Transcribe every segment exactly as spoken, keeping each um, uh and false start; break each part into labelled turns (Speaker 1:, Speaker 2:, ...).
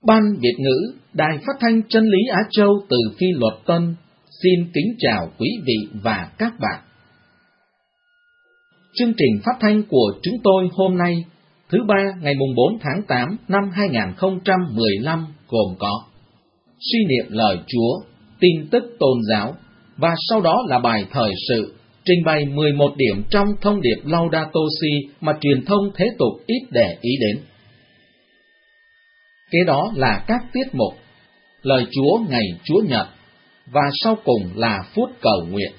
Speaker 1: Ban Việt ngữ Đài Phát thanh Chân lý Á Châu từ Phi Luật Tân xin kính chào quý vị và các bạn. Chương trình phát thanh của chúng tôi hôm nay, thứ ba ngày bốn tháng tám năm hai nghìn không trăm mười lăm gồm có suy niệm lời Chúa, tin tức tôn giáo và sau đó là bài thời sự, trình bày mười một điểm trong thông điệp Laudato Si mà truyền thông thế tục ít để ý đến. Kế đó là các tiết mục, lời Chúa ngày Chúa Nhật, và sau cùng là phút cầu nguyện.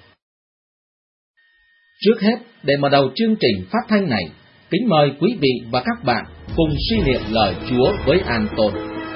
Speaker 1: Trước hết, để mở đầu chương trình phát thanh này, kính mời quý vị và các bạn cùng suy niệm lời Chúa với an tôn.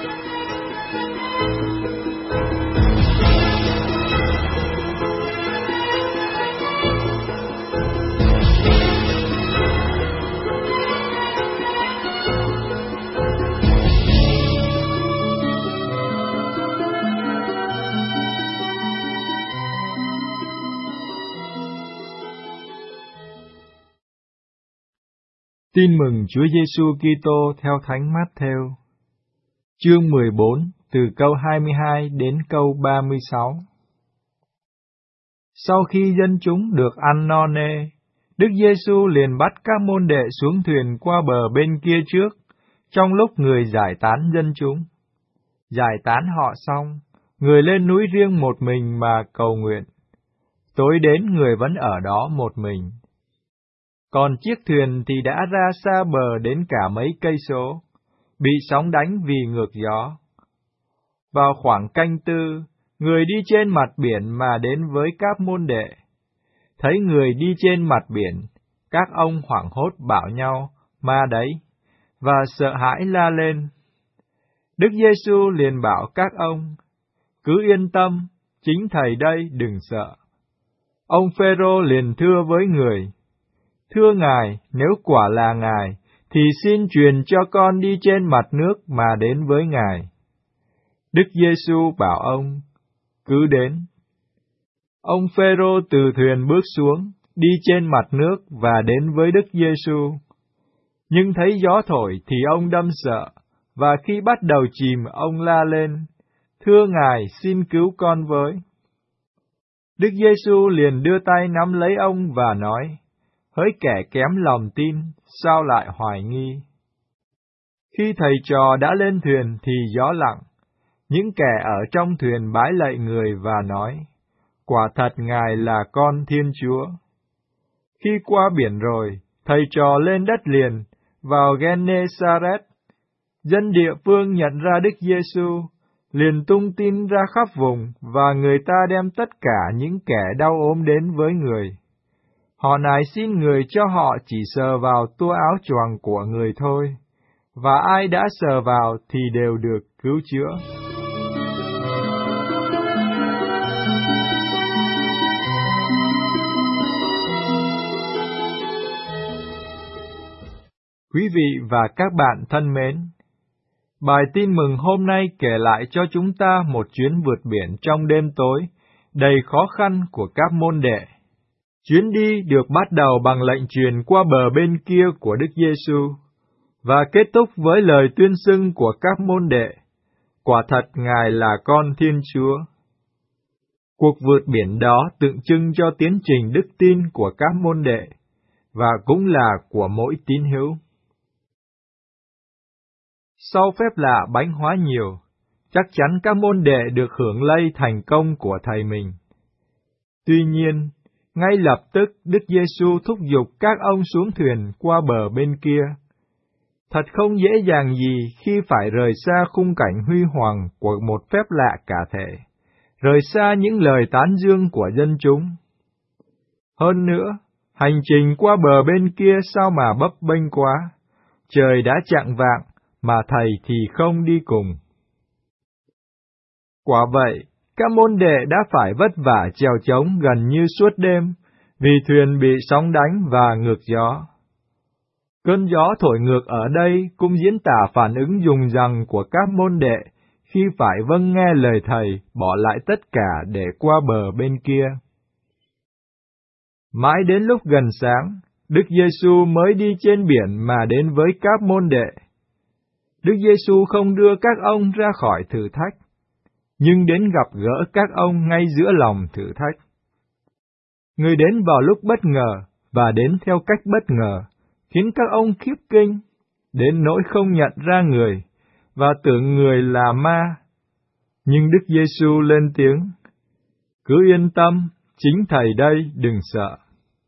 Speaker 2: Tin mừng Chúa Giêsu Kitô theo Thánh Mát-thêu. Chương mười bốn, từ câu hai mươi hai đến câu ba mươi sáu. Sau khi dân chúng được ăn no nê, Đức Giêsu liền bắt các môn đệ xuống thuyền qua bờ bên kia trước, trong lúc người giải tán dân chúng. Giải tán họ xong, người lên núi riêng một mình mà cầu nguyện. Tối đến người vẫn ở đó một mình. Còn chiếc thuyền thì đã ra xa bờ đến cả mấy cây số, bị sóng đánh vì ngược gió. Vào khoảng canh tư, người đi trên mặt biển mà đến với các môn đệ. Thấy người đi trên mặt biển, các ông hoảng hốt bảo nhau, ma đấy, và sợ hãi la lên. Đức Giêsu liền bảo các ông, cứ yên tâm, chính Thầy đây, đừng sợ. Ông Phêrô liền thưa với người, thưa Ngài, nếu quả là Ngài, thì xin truyền cho con đi trên mặt nước mà đến với Ngài. Đức Giêsu bảo ông, cứ đến. Ông Phêrô từ thuyền bước xuống, đi trên mặt nước và đến với Đức Giêsu. Nhưng thấy gió thổi thì ông đâm sợ, và khi bắt đầu chìm ông la lên, thưa Ngài, xin cứu con với. Đức Giêsu liền đưa tay nắm lấy ông và nói, hỡi kẻ kém lòng tin, sao lại hoài nghi? Khi thầy trò đã lên thuyền thì gió lặng, những kẻ ở trong thuyền bái lạy người và nói, quả thật Ngài là con Thiên Chúa. Khi qua biển rồi, thầy trò lên đất liền, vào Gênê-sa-rét. Dân địa phương nhận ra Đức Giêsu, liền tung tin ra khắp vùng, và người ta đem tất cả những kẻ đau ốm đến với người. Họ nài xin người cho họ chỉ sờ vào tua áo choàng của người thôi, và ai đã sờ vào thì đều được cứu chữa. Quý vị và các bạn thân mến, bài tin mừng hôm nay kể lại cho chúng ta một chuyến vượt biển trong đêm tối, đầy khó khăn của các môn đệ. Chuyến đi được bắt đầu bằng lệnh truyền qua bờ bên kia của Đức Giêsu và kết thúc với lời tuyên xưng của các môn đệ, quả thật Ngài là con Thiên Chúa. Cuộc vượt biển đó tượng trưng cho tiến trình đức tin của các môn đệ và cũng là của mỗi tín hữu. Sau phép lạ bánh hóa nhiều, chắc chắn các môn đệ được hưởng lây thành công của Thầy mình. Tuy nhiên, ngay lập tức Đức Giêsu thúc giục các ông xuống thuyền qua bờ bên kia. Thật không dễ dàng gì khi phải rời xa khung cảnh huy hoàng của một phép lạ cả thể, rời xa những lời tán dương của dân chúng. Hơn nữa, hành trình qua bờ bên kia sao mà bấp bênh quá, trời đã chạng vạng mà Thầy thì không đi cùng. Quả vậy, các môn đệ đã phải vất vả chèo chống gần như suốt đêm, vì thuyền bị sóng đánh và ngược gió. Cơn gió thổi ngược ở đây cũng diễn tả phản ứng dùng dằng của các môn đệ khi phải vâng nghe lời Thầy bỏ lại tất cả để qua bờ bên kia. Mãi đến lúc gần sáng, Đức Giêsu mới đi trên biển mà đến với các môn đệ. Đức Giêsu không đưa các ông ra khỏi thử thách, nhưng đến gặp gỡ các ông ngay giữa lòng thử thách. Người đến vào lúc bất ngờ và đến theo cách bất ngờ, khiến các ông khiếp kinh, đến nỗi không nhận ra người và tưởng người là ma. Nhưng Đức Giêsu lên tiếng: "Cứ yên tâm, chính Thầy đây, đừng sợ."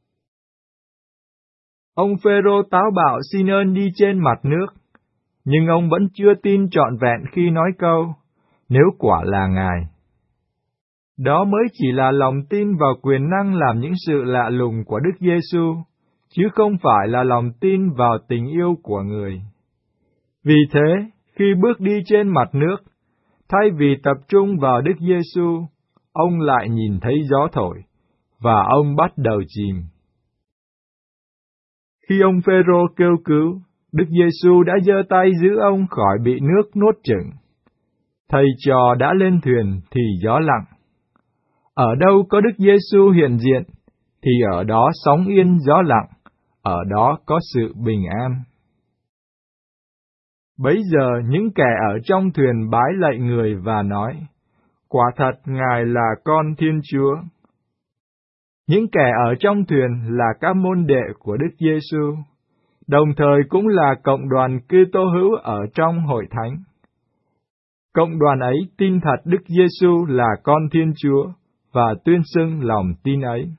Speaker 2: Ông Phêrô táo bạo xin ơn đi trên mặt nước, nhưng ông vẫn chưa tin trọn vẹn khi nói câu: "Nếu quả là Ngài." Đó mới chỉ là lòng tin vào quyền năng làm những sự lạ lùng của Đức Giêsu, chứ không phải là lòng tin vào tình yêu của người. Vì thế, khi bước đi trên mặt nước, thay vì tập trung vào Đức Giêsu, ông lại nhìn thấy gió thổi, và ông bắt đầu chìm. Khi ông Phêrô kêu cứu, Đức Giêsu đã giơ tay giữ ông khỏi bị nước nuốt chửng. Thầy trò đã lên thuyền thì gió lặng. Ở đâu có Đức Giêsu hiện diện, thì ở đó sóng yên gió lặng, ở đó có sự bình an. Bấy giờ những kẻ ở trong thuyền bái lạy người và nói: "Quả thật Ngài là Con Thiên Chúa." Những kẻ ở trong thuyền là các môn đệ của Đức Giêsu, đồng thời cũng là cộng đoàn Kitô hữu ở trong hội thánh. Cộng đoàn ấy tin thật Đức Giêsu là Con Thiên Chúa và tuyên xưng lòng tin ấy.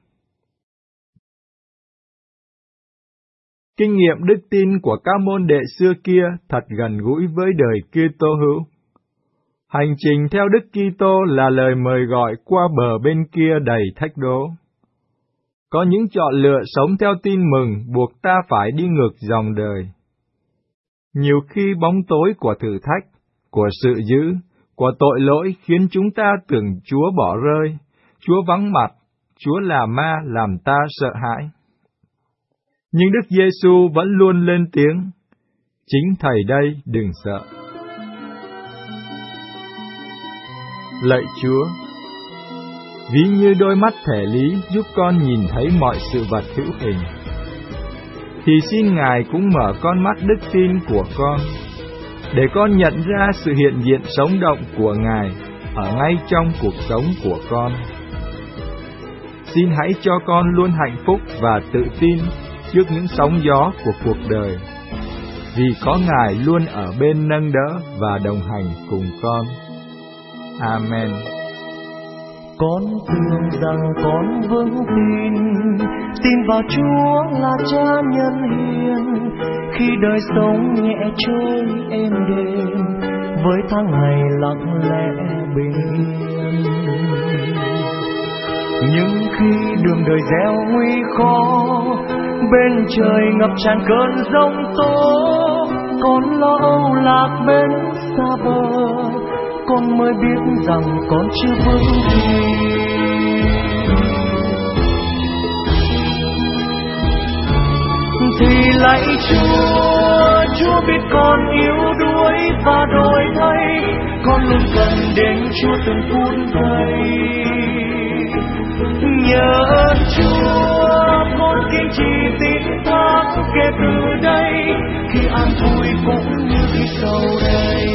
Speaker 2: Kinh nghiệm đức tin của các môn đệ xưa kia thật gần gũi với đời Kitô hữu. Hành trình theo Đức Kitô là lời mời gọi qua bờ bên kia đầy thách đố. Có những chọn lựa sống theo tin mừng buộc ta phải đi ngược dòng đời. Nhiều khi bóng tối của thử thách, của sự dữ, của tội lỗi khiến chúng ta tưởng Chúa bỏ rơi, Chúa vắng mặt, Chúa là ma làm ta sợ hãi. Nhưng Đức Giêsu vẫn luôn lên tiếng: "Chính Thầy đây, đừng sợ." Lạy Chúa, ví như đôi mắt thể lý giúp con nhìn thấy mọi sự vật hữu hình, thì xin Ngài cũng mở con mắt đức tin của con, để con nhận ra sự hiện diện sống động của Ngài ở ngay trong cuộc sống của con. Xin hãy cho con luôn hạnh phúc và tự tin trước những sóng gió của cuộc đời, vì có Ngài luôn ở bên nâng đỡ và đồng hành cùng con. Amen.
Speaker 3: Con thương rằng con vững tin, tin vào Chúa là Cha nhân hiền, khi đời sống nhẹ trôi êm đềm, với tháng ngày lặng lẽ bình yên. Nhưng khi đường đời gieo nguy khó, bên trời ngập tràn cơn giông tố, con lo âu lạc bên xa bờ, con mới biết rằng con chưa vững tin. Thì lạy Chúa, Chúa biết con yếu đuối và đổi thay, con luôn cần đến Chúa từng phút giây. Nhờ ơn Chúa, con kiên trì tin thác kể từ đây, khi an vui cũng như khi sầu đây.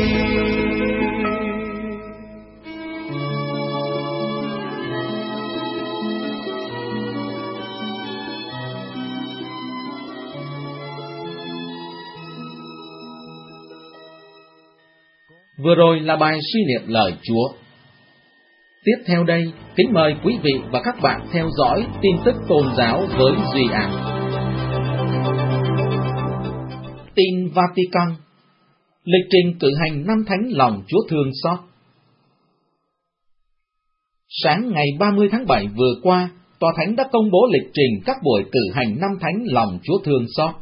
Speaker 1: Vừa rồi là bài suy niệm lời Chúa. Tiếp theo đây, kính mời quý vị và các bạn theo dõi tin tức tôn giáo với Duy An. Tin Vatican. Lịch trình cử hành năm thánh lòng Chúa thương xót. Sáng ngày ba mươi tháng bảy vừa qua, Tòa Thánh đã công bố lịch trình các buổi cử hành năm thánh lòng Chúa thương xót.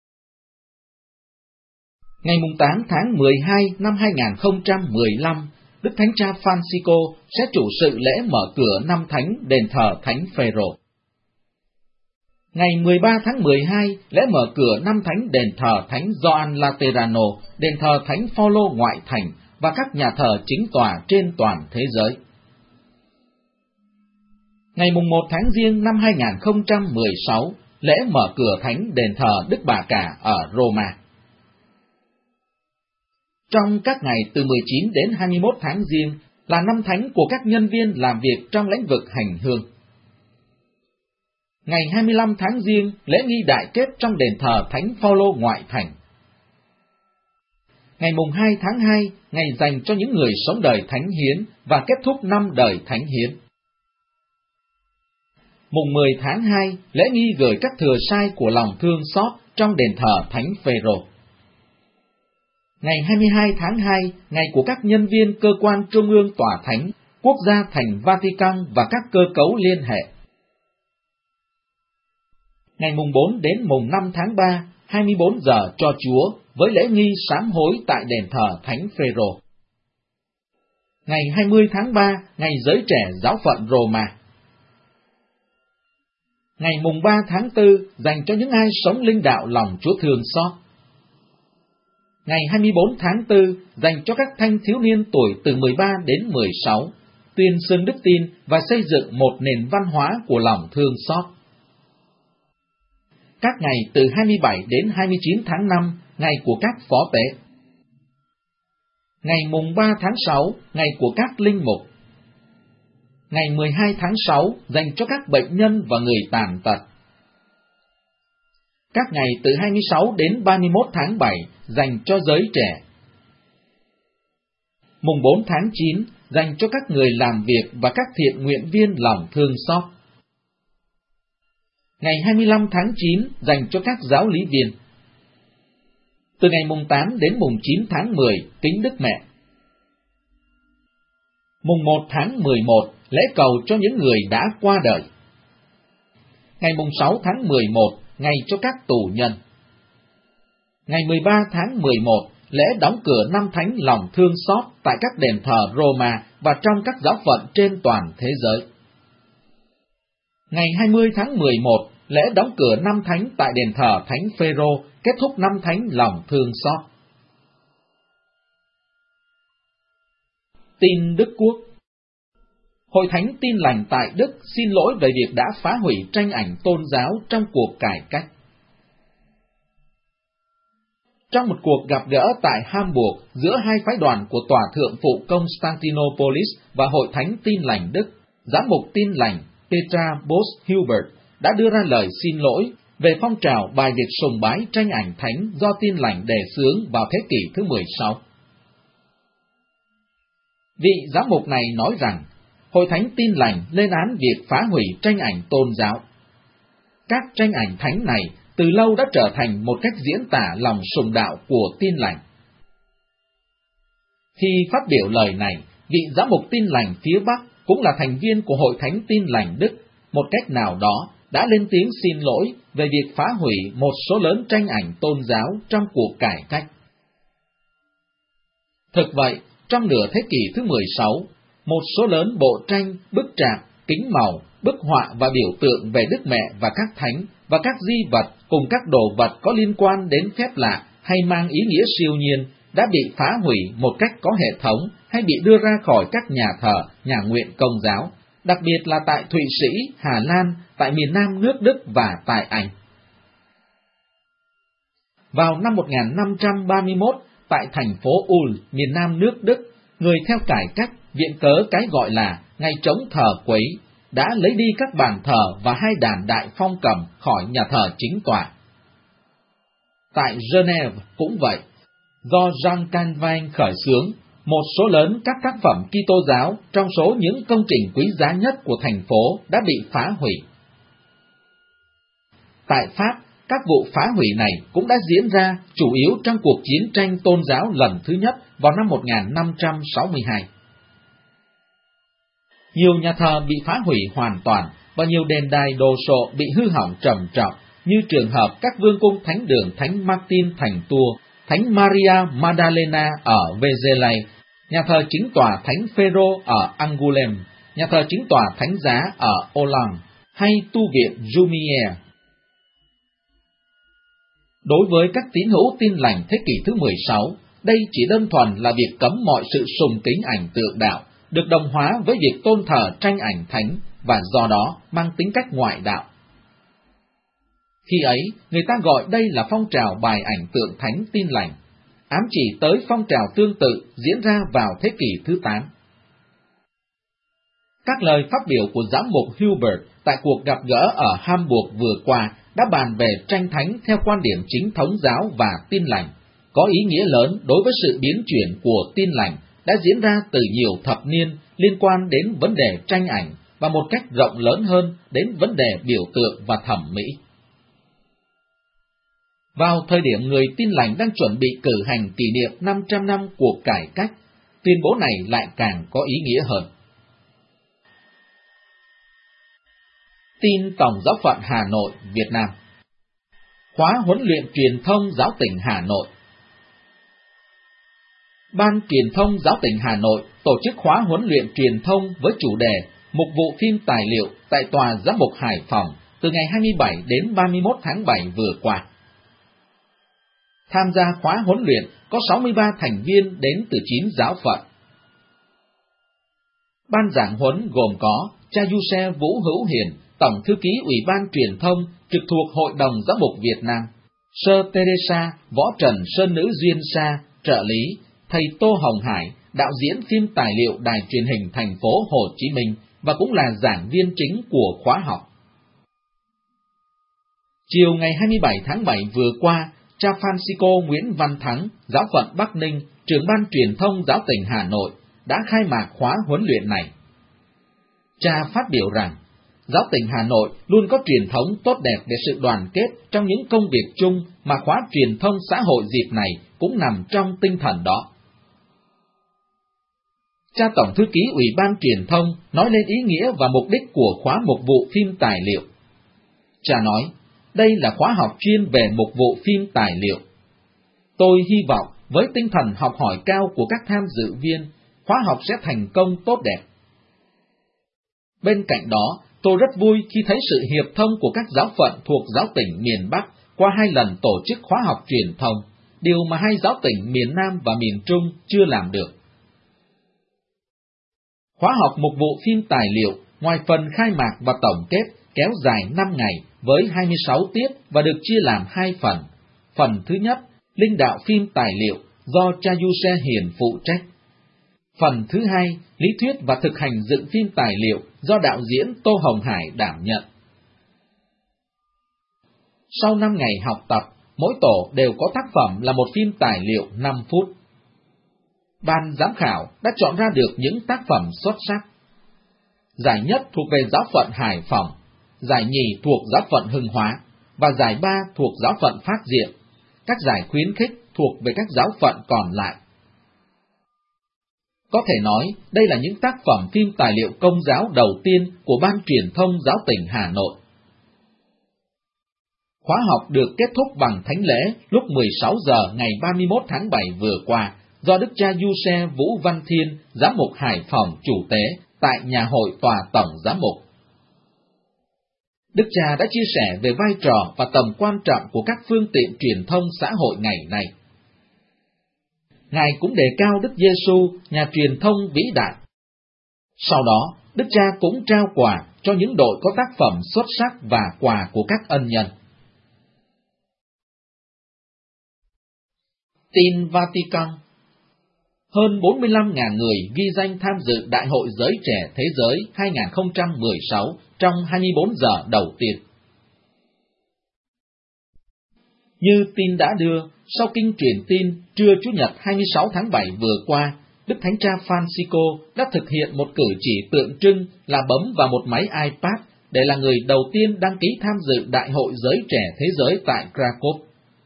Speaker 1: Ngày tám tháng mười hai năm hai nghìn không trăm mười lăm, Đức Thánh Cha Francisco sẽ chủ sự lễ mở cửa năm thánh đền thờ Thánh Phêrô. Ngày mười ba tháng mười hai, lễ mở cửa năm thánh đền thờ Thánh Gioan Laterano, đền thờ Thánh Phaolô ngoại thành và các nhà thờ chính tòa trên toàn thế giới. Ngày một tháng Giêng năm hai nghìn không trăm mười sáu, lễ mở cửa thánh đền thờ Đức Bà Cả ở Roma. Trong các ngày từ mười chín đến hai mươi mốt tháng Giêng là năm thánh của các nhân viên làm việc trong lĩnh vực hành hương. Ngày hai mươi lăm tháng Giêng, lễ nghi đại kết trong đền thờ Thánh Phaolô ngoại thành. Ngày mùng hai tháng hai, ngày dành cho những người sống đời thánh hiến và kết thúc năm đời thánh hiến. Mùng mười tháng hai, lễ nghi gửi các thừa sai của lòng thương xót trong đền thờ Thánh Phêrô. Ngày hai mươi hai tháng hai, ngày của các nhân viên cơ quan trung ương tòa thánh, quốc gia thành Vatican và các cơ cấu liên hệ. Ngày mùng bốn đến mùng năm tháng ba, hai mươi bốn giờ cho Chúa với lễ nghi sám hối tại đền thờ Thánh Phêrô. Ngày hai mươi tháng ba, ngày giới trẻ giáo phận Roma. Ngày mùng ba tháng tư, dành cho những ai sống linh đạo lòng Chúa thương xót. Ngày hai mươi bốn tháng tư, dành cho các thanh thiếu niên tuổi từ mười ba đến mười sáu, tuyên xưng đức tin và xây dựng một nền văn hóa của lòng thương xót. Các ngày từ hai mươi bảy đến hai mươi chín tháng năm, ngày của các phó tế. Ngày mùng ba tháng sáu, ngày của các linh mục. Ngày mười hai tháng sáu, dành cho các bệnh nhân và người tàn tật. Các ngày từ hai mươi sáu đến ba mươi mốt tháng bảy, dành cho giới trẻ. Mùng bốn tháng chín, dành cho các người làm việc và các thiện nguyện viên lòng thương xót. Ngày hai mươi lăm tháng chín, dành cho các giáo lý viên. Từ ngày mùng tám đến mùng chín tháng mười, kính Đức Mẹ. Mùng một tháng mười một, lễ cầu cho những người đã qua đời. Ngày mùng sáu tháng mười một, ngày cho các tù nhân. Ngày mười ba tháng mười một, lễ đóng cửa năm thánh lòng thương xót tại các đền thờ Roma và trong các giáo phận trên toàn thế giới. Ngày hai mươi tháng mười một, lễ đóng cửa năm thánh tại đền thờ Thánh Phêrô, kết thúc năm thánh lòng thương xót. Tin Đức Quốc. Hội Thánh Tin Lành tại Đức xin lỗi về việc đã phá hủy tranh ảnh tôn giáo trong cuộc cải cách. Trong một cuộc gặp gỡ tại Hamburg giữa hai phái đoàn của Tòa Thượng phụ Constantinopolis và Hội Thánh Tin Lành Đức, Giám mục Tin Lành Petra Bosch-Hubert đã đưa ra lời xin lỗi về phong trào bài việc sùng bái tranh ảnh thánh do Tin Lành đề xướng vào thế kỷ thứ mười sáu. Vị giám mục này nói rằng, Hội Thánh Tin Lành lên án việc phá hủy tranh ảnh tôn giáo. Các tranh ảnh thánh này từ lâu đã trở thành một cách diễn tả lòng sùng đạo của Tin Lành. Khi phát biểu lời này, vị giám mục Tin Lành phía Bắc cũng là thành viên của Hội Thánh Tin Lành Đức, một cách nào đó đã lên tiếng xin lỗi về việc phá hủy một số lớn tranh ảnh tôn giáo trong cuộc cải cách. Thực vậy, trong nửa thế kỷ thứ mười sáu, một số lớn bộ tranh, bức trạc, kính màu, bức họa và biểu tượng về Đức Mẹ và các thánh và các di vật cùng các đồ vật có liên quan đến phép lạ hay mang ý nghĩa siêu nhiên đã bị phá hủy một cách có hệ thống hay bị đưa ra khỏi các nhà thờ, nhà nguyện Công giáo, đặc biệt là tại Thụy Sĩ, Hà Lan, tại miền Nam nước Đức và tại Anh. Vào năm một nghìn năm trăm ba mươi mốt, tại thành phố Ulm, miền Nam nước Đức, người theo cải cách viện cớ cái gọi là ngày trống thờ quấy đã lấy đi các bàn thờ và hai đàn đại phong cầm khỏi nhà thờ chính tòa. Tại Geneva cũng vậy, do Jean Calvin khởi xướng, một số lớn các tác phẩm Kitô giáo trong số những công trình quý giá nhất của thành phố đã bị phá hủy. Tại Pháp, các vụ phá hủy này cũng đã diễn ra chủ yếu trong cuộc chiến tranh tôn giáo lần thứ nhất vào năm một nghìn năm trăm sáu mươi hai. Nhiều nhà thờ bị phá hủy hoàn toàn và nhiều đền đài đồ sộ bị hư hỏng trầm trọng, như trường hợp các vương cung thánh đường Thánh Martin thành Tours, Thánh Maria Magdalena ở Vézelay, nhà thờ chính tòa Thánh Phêrô ở Angoulême, nhà thờ chính tòa Thánh Giá ở Hollande, hay tu viện Jumière. Đối với các tín hữu Tin Lành thế kỷ thứ mười sáu, đây chỉ đơn thuần là việc cấm mọi sự sùng kính ảnh tượng đạo, được đồng hóa với việc tôn thờ tranh ảnh thánh và do đó mang tính cách ngoại đạo. Khi ấy, người ta gọi đây là phong trào bài ảnh tượng thánh Tin Lành. ám chỉ tới phong trào tương tự diễn ra vào thế kỷ thứ tám. Các lời phát biểu của giám mục Hubert tại cuộc gặp gỡ ở Hamburg vừa qua đã bàn về tranh thánh theo quan điểm chính thống giáo và tin lành, có ý nghĩa lớn đối với sự biến chuyển của tin lành đã diễn ra từ nhiều thập niên liên quan đến vấn đề tranh ảnh và một cách rộng lớn hơn đến vấn đề biểu tượng và thẩm mỹ. Vào thời điểm người tin lành đang chuẩn bị cử hành kỷ niệm năm trăm năm cuộc cải cách, tuyên bố này lại càng có ý nghĩa hơn. Tin Tổng giáo phận Hà Nội, Việt Nam. Khóa huấn luyện truyền thông giáo tỉnh Hà Nội. Ban Truyền thông giáo tỉnh Hà Nội tổ chức khóa huấn luyện truyền thông với chủ đề Mục vụ phim tài liệu tại Tòa Giám mục Hải Phòng từ ngày hai mươi bảy đến ba mươi mốt tháng bảy vừa qua. Tham gia khóa huấn luyện có sáu mươi ba thành viên đến từ chín giáo phận. Ban giảng huấn gồm có cha Giuse Vũ Hữu Hiền, Tổng thư ký Ủy ban Truyền thông trực thuộc Hội đồng Giám mục Việt Nam, Sơ Teresa Võ Trần Sơn Nữ Duyên Sa, trợ lý, thầy Tô Hồng Hải, đạo diễn phim tài liệu Đài truyền hình thành phố Hồ Chí Minh và cũng là giảng viên chính của khóa học. Chiều ngày hai mươi bảy tháng bảy vừa qua, cha Francisco Nguyễn Văn Thắng, giáo phận Bắc Ninh, trưởng ban truyền thông giáo tỉnh Hà Nội, đã khai mạc khóa huấn luyện này. Cha phát biểu rằng, giáo tỉnh Hà Nội luôn có truyền thống tốt đẹp về sự đoàn kết trong những công việc chung mà khóa truyền thông xã hội dịp này cũng nằm trong tinh thần đó. Cha Tổng thư ký Ủy ban Truyền thông nói lên ý nghĩa và mục đích của khóa mục vụ phim tài liệu. Cha nói, đây là khóa học chuyên về mục vụ phim tài liệu. Tôi hy vọng với tinh thần học hỏi cao của các tham dự viên, khóa học sẽ thành công tốt đẹp. Bên cạnh đó, tôi rất vui khi thấy sự hiệp thông của các giáo phận thuộc giáo tỉnh miền Bắc qua hai lần tổ chức khóa học truyền thông, điều mà hai giáo tỉnh miền Nam và miền Trung chưa làm được. Khóa học mục vụ phim tài liệu, ngoài phần khai mạc và tổng kết, kéo dài năm ngày với hai mươi sáu tiết và được chia làm hai phần. Phần thứ nhất, linh đạo phim tài liệu do cha Giuse Hiền phụ trách. Phần thứ hai, lý thuyết và thực hành dựng phim tài liệu do đạo diễn Tô Hồng Hải đảm nhận. Sau năm ngày học tập, mỗi tổ đều có tác phẩm là một phim tài liệu năm phút. Ban giám khảo đã chọn ra được những tác phẩm xuất sắc. Giải nhất thuộc về giáo phận Hải Phòng, giải nhì thuộc giáo phận Hưng Hóa, và giải ba thuộc giáo phận Phát Diệm. Các giải khuyến khích thuộc về các giáo phận còn lại. Có thể nói, đây là những tác phẩm phim tài liệu công giáo đầu tiên của Ban Truyền thông giáo tỉnh Hà Nội. Khóa học được kết thúc bằng thánh lễ lúc mười sáu giờ ngày ba mươi mốt tháng bảy vừa qua, do Đức cha Giuse Vũ Văn Thiên, giám mục Hải Phòng chủ tế tại nhà hội tòa tổng giám mục. Đức cha đã chia sẻ về vai trò và tầm quan trọng của các phương tiện truyền thông xã hội ngày nay. Ngài cũng đề cao Đức Giêsu, nhà truyền thông vĩ đại. Sau đó, Đức cha cũng trao quà cho những đội có tác phẩm xuất sắc và quà của các ân nhân. Tin Vatican. Hơn bốn mươi lăm nghìn người ghi danh tham dự Đại hội Giới Trẻ Thế Giới hai không một sáu trong hai mươi bốn giờ đầu tiên. Như tin đã đưa, sau kinh truyền tin trưa Chủ nhật hai mươi sáu tháng bảy vừa qua, Đức Thánh Cha Francisco đã thực hiện một cử chỉ tượng trưng là bấm vào một máy iPad để là người đầu tiên đăng ký tham dự Đại hội Giới Trẻ Thế Giới tại Krakow.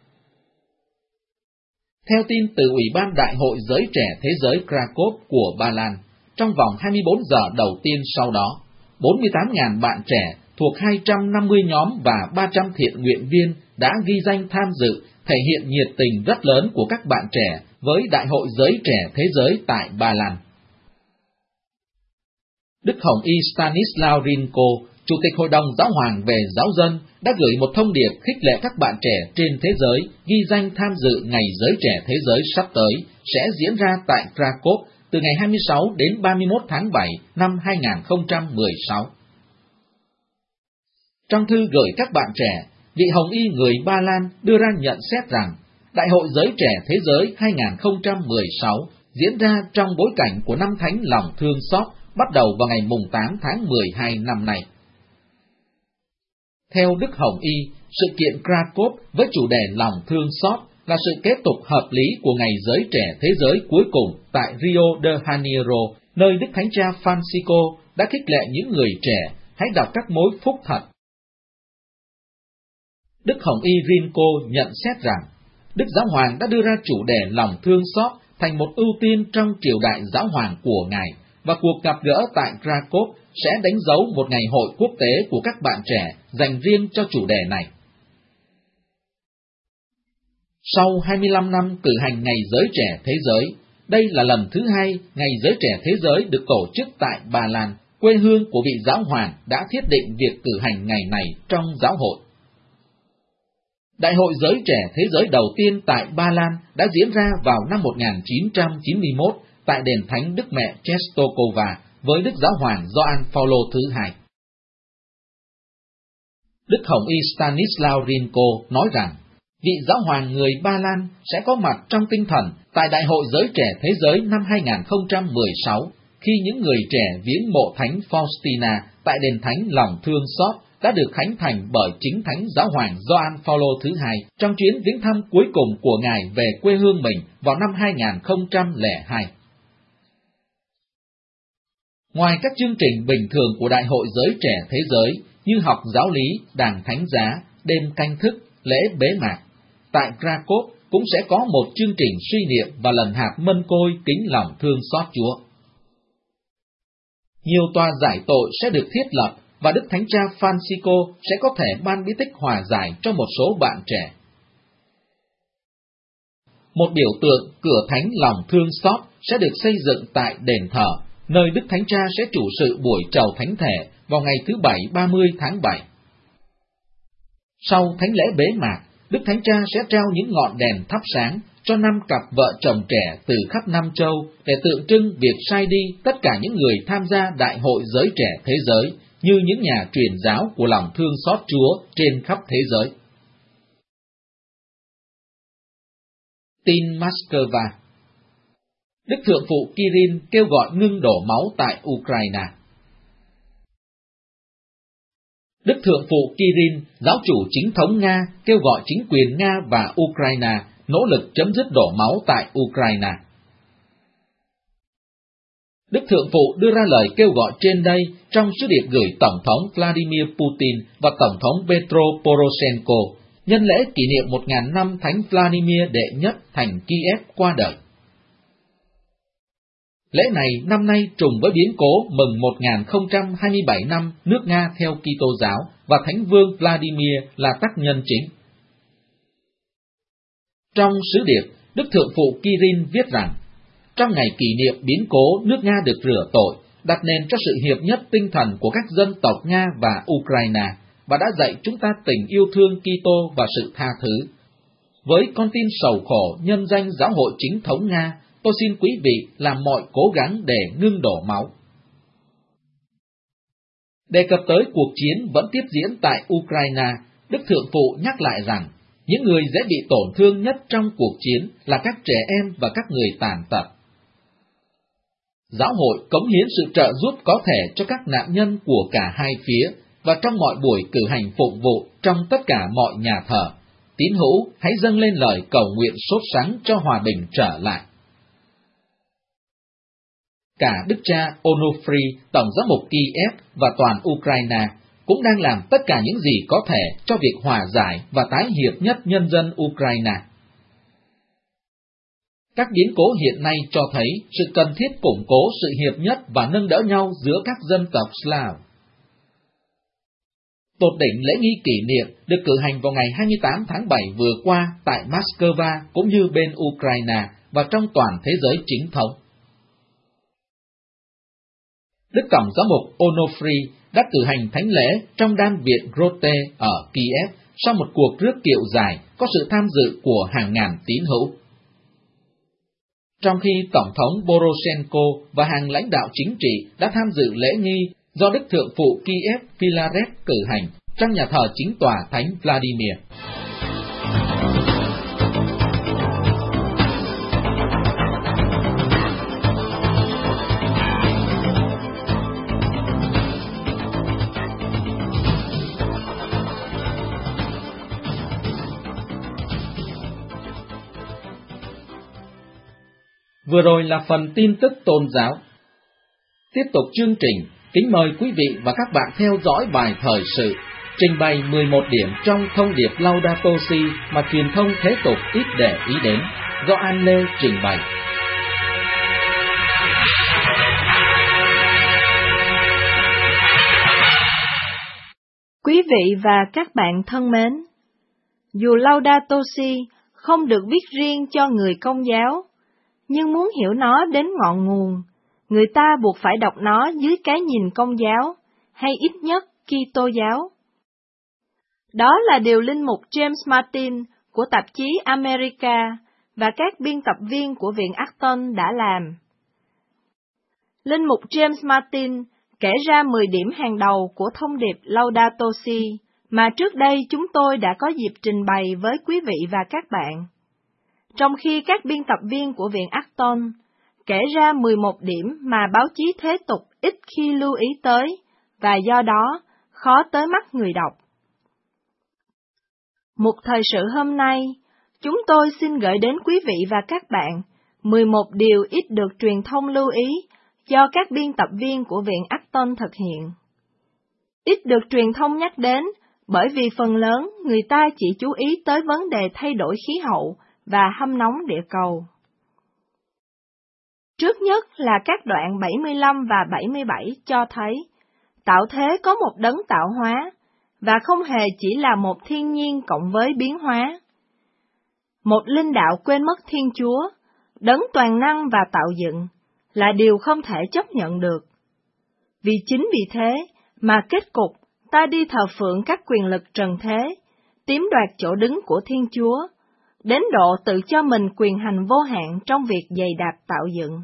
Speaker 1: Theo tin từ Ủy ban Đại hội Giới Trẻ Thế Giới Krakow của Ba Lan, trong vòng hai mươi bốn giờ đầu tiên sau đó, bốn mươi tám nghìn bạn trẻ thuộc hai trăm năm mươi nhóm và ba trăm thiện nguyện viên đã ghi danh tham dự, thể hiện nhiệt tình rất lớn của các bạn trẻ với Đại hội Giới Trẻ Thế Giới tại Ba Lan. Đức Hồng Y Stanislaw Rinko, Chủ tịch Hội đồng Giáo hoàng về giáo dân, đã gửi một thông điệp khích lệ các bạn trẻ trên thế giới ghi danh tham dự Ngày Giới Trẻ Thế Giới sắp tới, sẽ diễn ra tại Krakow từ ngày hai mươi sáu đến ba mươi mốt tháng bảy năm hai không một sáu. Trong thư gửi các bạn trẻ, vị Hồng Y người Ba Lan đưa ra nhận xét rằng, Đại hội Giới Trẻ Thế Giới hai không một sáu diễn ra trong bối cảnh của năm Thánh Lòng Thương Xót bắt đầu vào ngày mùng tám tháng mười hai năm nay. Theo Đức Hồng Y, sự kiện Krakow với chủ đề Lòng Thương Xót là sự kế tục hợp lý của Ngày Giới Trẻ Thế Giới cuối cùng tại Rio de Janeiro, nơi Đức Thánh Cha Francisco đã khích lệ những người trẻ hãy đọc các mối phúc thật. Đức Hồng Y Rinco nhận xét rằng, Đức Giáo Hoàng đã đưa ra chủ đề lòng thương xót thành một ưu tiên trong triều đại giáo hoàng của Ngài, và cuộc gặp gỡ tại Krakow sẽ đánh dấu một ngày hội quốc tế của các bạn trẻ dành riêng cho chủ đề này. Sau hai mươi lăm năm cử hành Ngày Giới Trẻ Thế Giới, đây là lần thứ hai Ngày Giới Trẻ Thế Giới được tổ chức tại Ba Lan, quê hương của vị giáo hoàng đã thiết định việc cử hành ngày này trong giáo hội. Đại hội Giới Trẻ Thế Giới đầu tiên tại Ba Lan đã diễn ra vào năm một nghìn chín trăm chín mươi mốt tại đền Thánh Đức Mẹ Czestochowa với Đức Giáo hoàng Gioan Phaolô thứ hai. Đức Hồng Y Stanislaw Rinco nói rằng, vị giáo hoàng người Ba Lan sẽ có mặt trong tinh thần tại Đại hội Giới Trẻ Thế Giới năm hai không một sáu, khi những người trẻ viếng mộ Thánh Faustina tại đền Thánh Lòng Thương Xót đã được khánh thành bởi chính Thánh Giáo hoàng Gioan Phaolô thứ hai trong chuyến viếng thăm cuối cùng của Ngài về quê hương mình vào năm hai không không hai. Ngoài các chương trình bình thường của Đại hội Giới Trẻ Thế Giới như học giáo lý, đàn thánh giá, đêm canh thức, lễ bế mạc, tại Krakow cũng sẽ có một chương trình suy niệm và lần hạt mân côi kính lòng thương xót Chúa. Nhiều tòa giải tội sẽ được thiết lập và Đức Thánh Cha Francisco sẽ có thể ban bí tích hòa giải cho một số bạn trẻ. Một biểu tượng cửa thánh lòng thương xót sẽ được xây dựng tại đền thờ, nơi Đức Thánh Cha sẽ chủ sự buổi trầu thánh thể vào ngày thứ Bảy ba mươi tháng bảy. Sau thánh lễ bế mạc, Đức Thánh Cha sẽ treo những ngọn đèn thắp sáng cho năm cặp vợ chồng trẻ từ khắp Nam Châu để tượng trưng việc sai đi tất cả những người tham gia Đại hội Giới Trẻ Thế Giới như những nhà truyền giáo của lòng thương xót Chúa trên khắp thế giới. Tin Moscow. Đức Thượng phụ Kirin kêu gọi ngưng đổ máu tại Ukraine. Đức Thượng phụ Kirin, giáo chủ chính thống Nga, kêu gọi chính quyền Nga và Ukraine nỗ lực chấm dứt đổ máu tại Ukraine. Đức Thượng phụ đưa ra lời kêu gọi trên đây trong sứ điệp gửi Tổng thống Vladimir Putin và Tổng thống Petro Poroshenko nhân lễ kỷ niệm một nghìn năm Thánh Vladimir đệ nhất thành Kiev qua đời. Lễ này năm nay trùng với biến cố mừng một nghìn không trăm hai mươi bảy năm nước Nga theo Kitô giáo và Thánh Vương Vladimir là tác nhân chính. Trong sứ điệp, Đức Thượng phụ Kirin viết rằng, trong ngày kỷ niệm biến cố nước Nga được rửa tội, đặt nền cho sự hiệp nhất tinh thần của các dân tộc Nga và Ukraine, và đã dạy chúng ta tình yêu thương Kitô và sự tha thứ. Với con tim sầu khổ nhân danh giáo hội chính thống Nga, tôi xin quý vị làm mọi cố gắng để ngưng đổ máu. Đề cập tới cuộc chiến vẫn tiếp diễn tại Ukraine, Đức Thượng phụ nhắc lại rằng, những người dễ bị tổn thương nhất trong cuộc chiến là các trẻ em và các người tàn tật. Giáo hội cống hiến sự trợ giúp có thể cho các nạn nhân của cả hai phía, và trong mọi buổi cử hành phụng vụ trong tất cả mọi nhà thờ, tín hữu hãy dâng lên lời cầu nguyện sốt sắng cho hòa bình trở lại. Cả Đức cha Onofri, Tổng giám mục Kiev và toàn Ukraine cũng đang làm tất cả những gì có thể cho việc hòa giải và tái hiệp nhất nhân dân Ukraine. Các biến cố hiện nay cho thấy sự cần thiết củng cố sự hiệp nhất và nâng đỡ nhau giữa các dân tộc Slav. Tột đỉnh lễ nghi kỷ niệm được cử hành vào ngày hai mươi tám tháng bảy vừa qua tại Moscow cũng như bên Ukraine và trong toàn thế giới chính thống. Đức Tổng giám mục Onofri đã cử hành thánh lễ trong đan viện Grote ở Kiev sau một cuộc rước kiệu dài có sự tham dự của hàng ngàn tín hữu. Trong khi Tổng thống Poroshenko và hàng lãnh đạo chính trị đã tham dự lễ nghi do Đức Thượng phụ Kiev Filaret cử hành trong nhà thờ chính tòa Thánh Vladimir. Vừa rồi là phần tin tức tôn giáo. Tiếp tục chương trình, kính mời quý vị và các bạn theo dõi bài thời sự trình bày mười một điểm trong thông điệp Laudato Si mà truyền thông thế tục ít để ý đến, do An Lê trình bày.
Speaker 4: Quý vị và các bạn thân mến, dù Laudato Si không được viết riêng cho người Công giáo, nhưng muốn hiểu nó đến ngọn nguồn, người ta buộc phải đọc nó dưới cái nhìn Công giáo, hay ít nhất Kitô giáo. Đó là điều linh mục James Martin của tạp chí America và các biên tập viên của Viện Acton đã làm. Linh mục James Martin kể ra mười điểm hàng đầu của thông điệp Laudato Si mà trước đây chúng tôi đã có dịp trình bày với quý vị và các bạn, trong khi các biên tập viên của Viện Acton kể ra mười một điểm mà báo chí thế tục ít khi lưu ý tới, và do đó khó tới mắt người đọc. Mục thời sự hôm nay, chúng tôi xin gửi đến quý vị và các bạn mười một điều ít được truyền thông lưu ý do các biên tập viên của Viện Acton thực hiện. Ít được truyền thông nhắc đến bởi vì phần lớn người ta chỉ chú ý tới vấn đề thay đổi khí hậu và hâm nóng địa cầu. Trước nhất là các đoạn bảy mươi lăm và bảy mươi bảy cho thấy tạo thế có một đấng tạo hóa, và không hề chỉ là một thiên nhiên cộng với biến hóa. Một linh đạo quên mất Thiên Chúa, đấng toàn năng và tạo dựng, là điều không thể chấp nhận được. Vì chính vì thế mà kết cục ta đi thờ phượng các quyền lực trần thế, chiếm đoạt chỗ đứng của Thiên Chúa, đến độ tự cho mình quyền hành vô hạn trong việc dày đạp tạo dựng.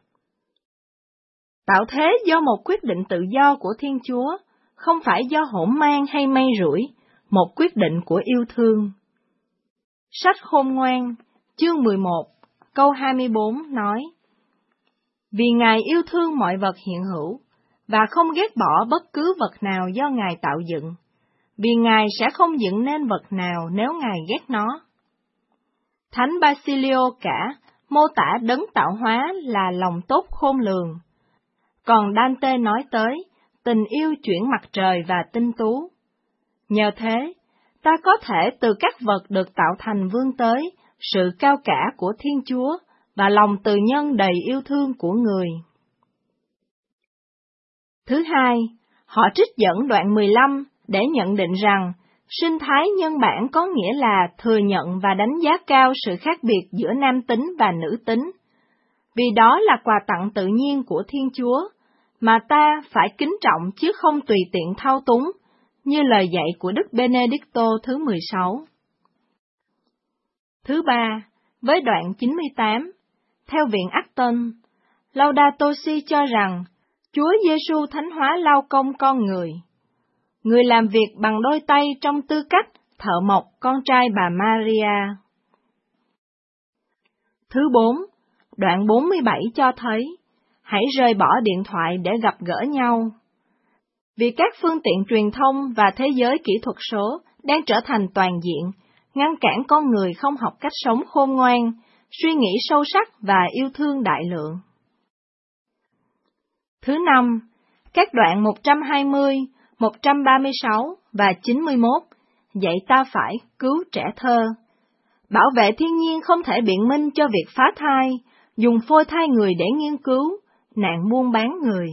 Speaker 4: Tạo thế do một quyết định tự do của Thiên Chúa, không phải do hỗn mang hay may rủi, một quyết định của yêu thương. Sách Khôn Ngoan, chương mười một, câu hai mươi bốn nói: Vì Ngài yêu thương mọi vật hiện hữu, và không ghét bỏ bất cứ vật nào do Ngài tạo dựng, vì Ngài sẽ không dựng nên vật nào nếu Ngài ghét nó. Thánh Basilio cả mô tả đấng tạo hóa là lòng tốt khôn lường, còn Dante nói tới tình yêu chuyển mặt trời và tinh tú. Nhờ thế, ta có thể từ các vật được tạo thành vươn tới sự cao cả của Thiên Chúa và lòng từ nhân đầy yêu thương của người. Thứ hai, họ trích dẫn đoạn mười lăm để nhận định rằng sinh thái nhân bản có nghĩa là thừa nhận và đánh giá cao sự khác biệt giữa nam tính và nữ tính, vì đó là quà tặng tự nhiên của Thiên Chúa, mà ta phải kính trọng chứ không tùy tiện thao túng, như lời dạy của Đức Benedicto thứ mười sáu. Thứ ba, với đoạn chín mươi tám, theo Viện Acton, Laudato Si cho rằng Chúa Giêsu thánh hóa lao công con người. Người làm việc bằng đôi tay trong tư cách thợ mộc con trai bà Maria. Thứ bốn, đoạn bốn mươi bảy cho thấy, hãy rời bỏ điện thoại để gặp gỡ nhau. Vì các phương tiện truyền thông và thế giới kỹ thuật số đang trở thành toàn diện, ngăn cản con người không học cách sống khôn ngoan, suy nghĩ sâu sắc và yêu thương đại lượng. Thứ năm, các đoạn một trăm hai mươi, một trăm ba mươi sáu và chín mươi mốt dạy ta phải cứu trẻ thơ. Bảo vệ thiên nhiên không thể biện minh cho việc phá thai, dùng phôi thai người để nghiên cứu, nạn buôn bán người.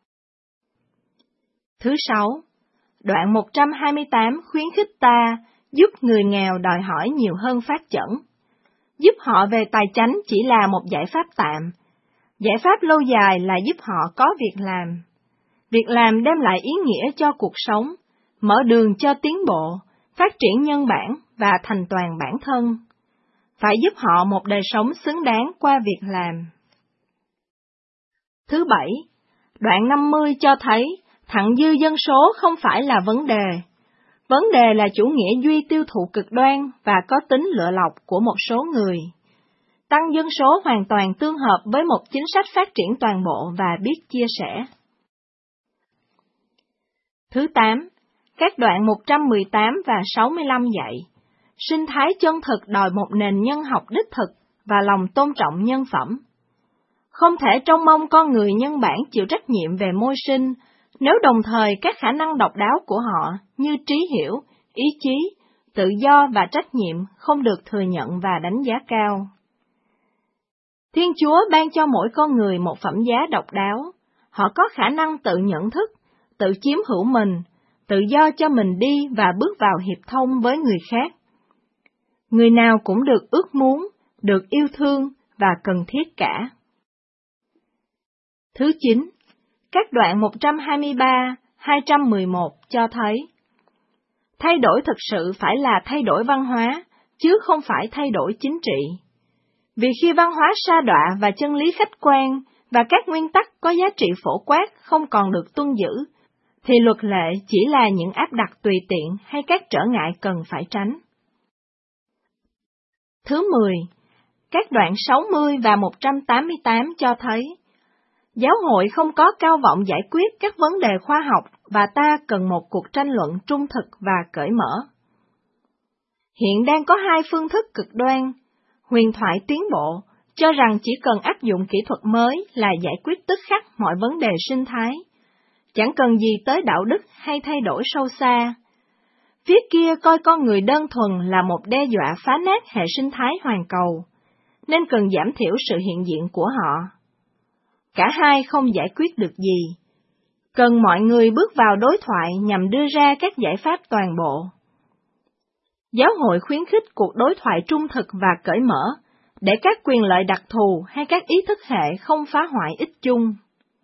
Speaker 4: Thứ sáu, đoạn một trăm hai mươi tám khuyến khích ta giúp người nghèo đòi hỏi nhiều hơn phát chẩn. Giúp họ về tài chánh chỉ là một giải pháp tạm. Giải pháp lâu dài là giúp họ có việc làm. Việc làm đem lại ý nghĩa cho cuộc sống, mở đường cho tiến bộ, phát triển nhân bản và thành toàn bản thân. Phải giúp họ một đời sống xứng đáng qua việc làm. Thứ bảy, đoạn năm mươi cho thấy thặng dư dân số không phải là vấn đề. Vấn đề là chủ nghĩa duy tiêu thụ cực đoan và có tính lựa lọc của một số người. Tăng dân số hoàn toàn tương hợp với một chính sách phát triển toàn bộ và biết chia sẻ. Thứ tám, các đoạn một trăm mười tám và sáu mươi lăm dạy, sinh thái chân thực đòi một nền nhân học đích thực và lòng tôn trọng nhân phẩm. Không thể trông mong con người nhân bản chịu trách nhiệm về môi sinh, nếu đồng thời các khả năng độc đáo của họ như trí hiểu, ý chí, tự do và trách nhiệm không được thừa nhận và đánh giá cao. Thiên Chúa ban cho mỗi con người một phẩm giá độc đáo. Họ có khả năng tự nhận thức, tự chiếm hữu mình, tự do cho mình đi và bước vào hiệp thông với người khác. Người nào cũng được ước muốn, được yêu thương và cần thiết cả. Thứ chín, các đoạn một trăm hai mươi ba, hai trăm mười một cho thấy, thay đổi thực sự phải là thay đổi văn hóa, chứ không phải thay đổi chính trị. Vì khi văn hóa sa đọa và chân lý khách quan và các nguyên tắc có giá trị phổ quát không còn được tuân giữ, thì luật lệ chỉ là những áp đặt tùy tiện hay các trở ngại cần phải tránh. Thứ mười, các đoạn sáu mươi và một trăm tám mươi tám cho thấy, giáo hội không có cao vọng giải quyết các vấn đề khoa học và ta cần một cuộc tranh luận trung thực và cởi mở. Hiện đang có hai phương thức cực đoan. Huyền thoại tiến bộ, cho rằng chỉ cần áp dụng kỹ thuật mới là giải quyết tức khắc mọi vấn đề sinh thái, chẳng cần gì tới đạo đức hay thay đổi sâu xa. Phía kia coi con người đơn thuần là một đe dọa phá nát hệ sinh thái hoàn cầu, nên cần giảm thiểu sự hiện diện của họ. Cả hai không giải quyết được gì. Cần mọi người bước vào đối thoại nhằm đưa ra các giải pháp toàn bộ. Giáo hội khuyến khích cuộc đối thoại trung thực và cởi mở, để các quyền lợi đặc thù hay các ý thức hệ không phá hoại ích chung.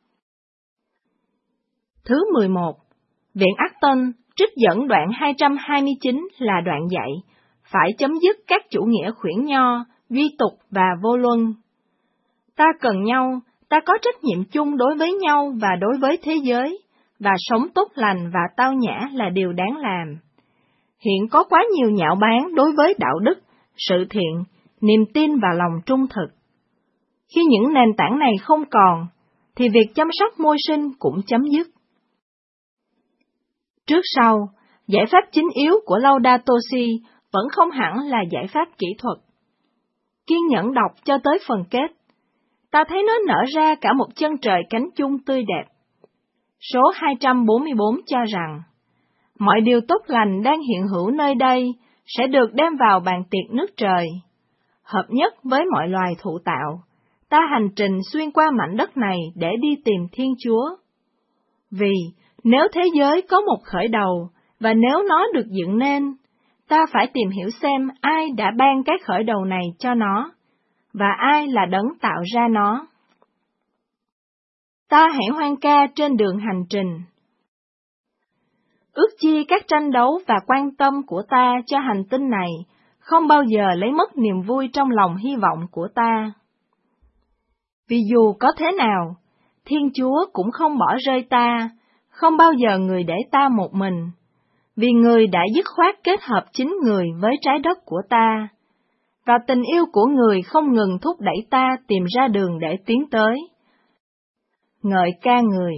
Speaker 4: Thứ mười một, Viện Acton trích dẫn đoạn hai trăm hai mươi chín là đoạn dạy, phải chấm dứt các chủ nghĩa khuyển nho, duy tục và vô luân. Ta cần nhau, ta có trách nhiệm chung đối với nhau và đối với thế giới, và sống tốt lành và tao nhã là điều đáng làm. Hiện có quá nhiều nhạo báng đối với đạo đức, sự thiện, niềm tin và lòng trung thực. Khi những nền tảng này không còn, thì việc chăm sóc môi sinh cũng chấm dứt. Trước sau, giải pháp chính yếu của Laudato Si vẫn không hẳn là giải pháp kỹ thuật. Kiên nhẫn đọc cho tới phần kết, ta thấy nó nở ra cả một chân trời cánh chung tươi đẹp. Số hai trăm bốn mươi bốn cho rằng, mọi điều tốt lành đang hiện hữu nơi đây sẽ được đem vào bàn tiệc nước trời. Hợp nhất với mọi loài thụ tạo, ta hành trình xuyên qua mảnh đất này để đi tìm Thiên Chúa. Vì nếu thế giới có một khởi đầu, và nếu nó được dựng nên, ta phải tìm hiểu xem ai đã ban cái khởi đầu này cho nó, và ai là đấng tạo ra nó. Ta hãy hoan ca trên đường hành trình. Ước chi các tranh đấu và quan tâm của ta cho hành tinh này không bao giờ lấy mất niềm vui trong lòng hy vọng của ta. Vì dù có thế nào, Thiên Chúa cũng không bỏ rơi ta, không bao giờ người để ta một mình, vì người đã dứt khoát kết hợp chính người với trái đất của ta, và tình yêu của người không ngừng thúc đẩy ta tìm ra đường để tiến tới. Ngợi ca người.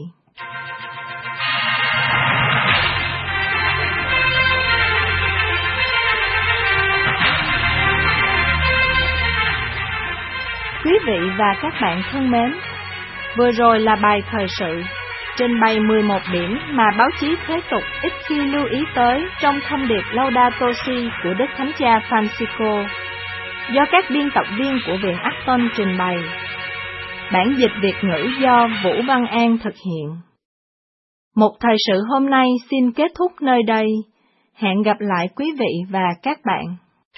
Speaker 4: Quý vị và các bạn thân mến, vừa rồi là bài thời sự, trình bày mười một điểm mà báo chí thế tục ít khi lưu ý tới trong thông điệp Laudato Si của Đức Thánh Cha Francisco, do các biên tập viên của Viện Acton trình bày. Bản dịch Việt ngữ do Vũ Văn An thực hiện. Một thời sự hôm nay xin kết thúc nơi đây. Hẹn gặp lại quý vị và các bạn.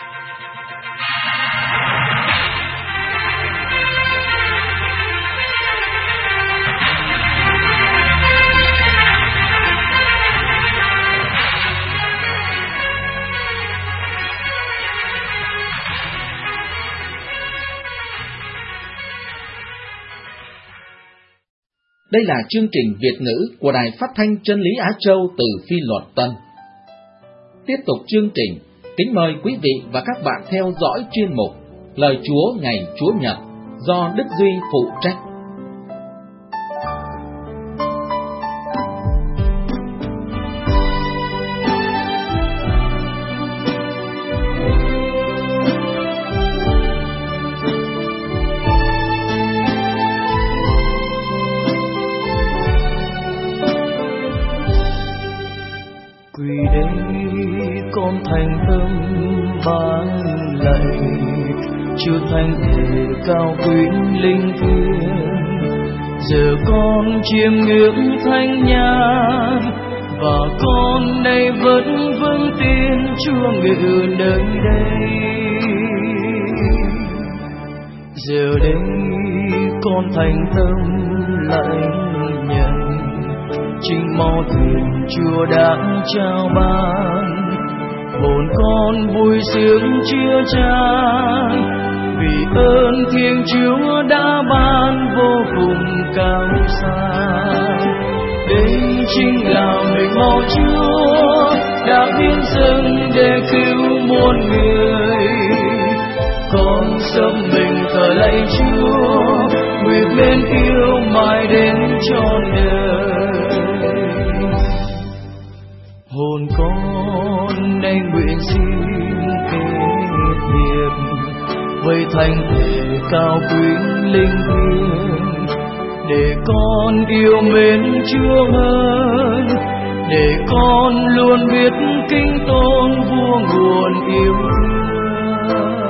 Speaker 1: Đây là chương trình Việt ngữ của Đài Phát thanh Chân lý Á Châu từ Phi Luật Tân. Tiếp tục chương trình, kính mời quý vị và các bạn theo dõi chuyên mục Lời Chúa ngày Chúa Nhật do Đức Duy phụ trách.
Speaker 3: con thành tâm vái lạy, Chúa Thánh Thể cao quý linh thiêng. Giờ con chiêm ngưỡng thánh nhang, và con nay vẫn vững tin Chúa ngự nơi đây. Giờ đây con thành tâm lãnh nhận chính máu thuyền Chúa đã trao ban. Hồn con vui sướng chứa chan, vì ơn Thiên Chúa đã ban vô cùng cao xa. Đây chính là mình máu Chúa đã hiến dâng để cứu muôn người. Con sống mình thờ lạy Chúa, nguyện mến yêu mãi đến trọn đời. Hồn con nay nguyện xin kết hiệp với Thánh Thể cao quý linh thiêng, để con yêu mến Chúa hơn, để con luôn biết kính tôn vua nguồn yêu thương.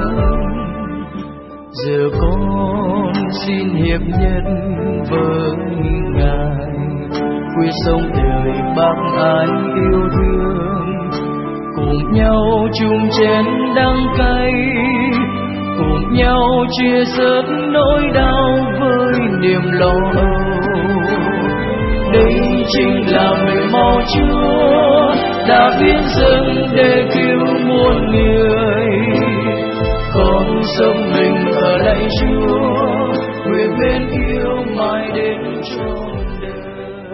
Speaker 3: Giờ con xin hiệp nhất với Ngài, quy sống đời bác ái yêu thương, cùng nhau chung chén đắng cay, cùng nhau chia sớt nỗi đau với niềm lo âu. Đây chính là mình máu Chúa đã hiến dâng để cứu muôn người. Con sống mình ở lạy Chúa, nguyện mến yêu mãi đến trọn đời.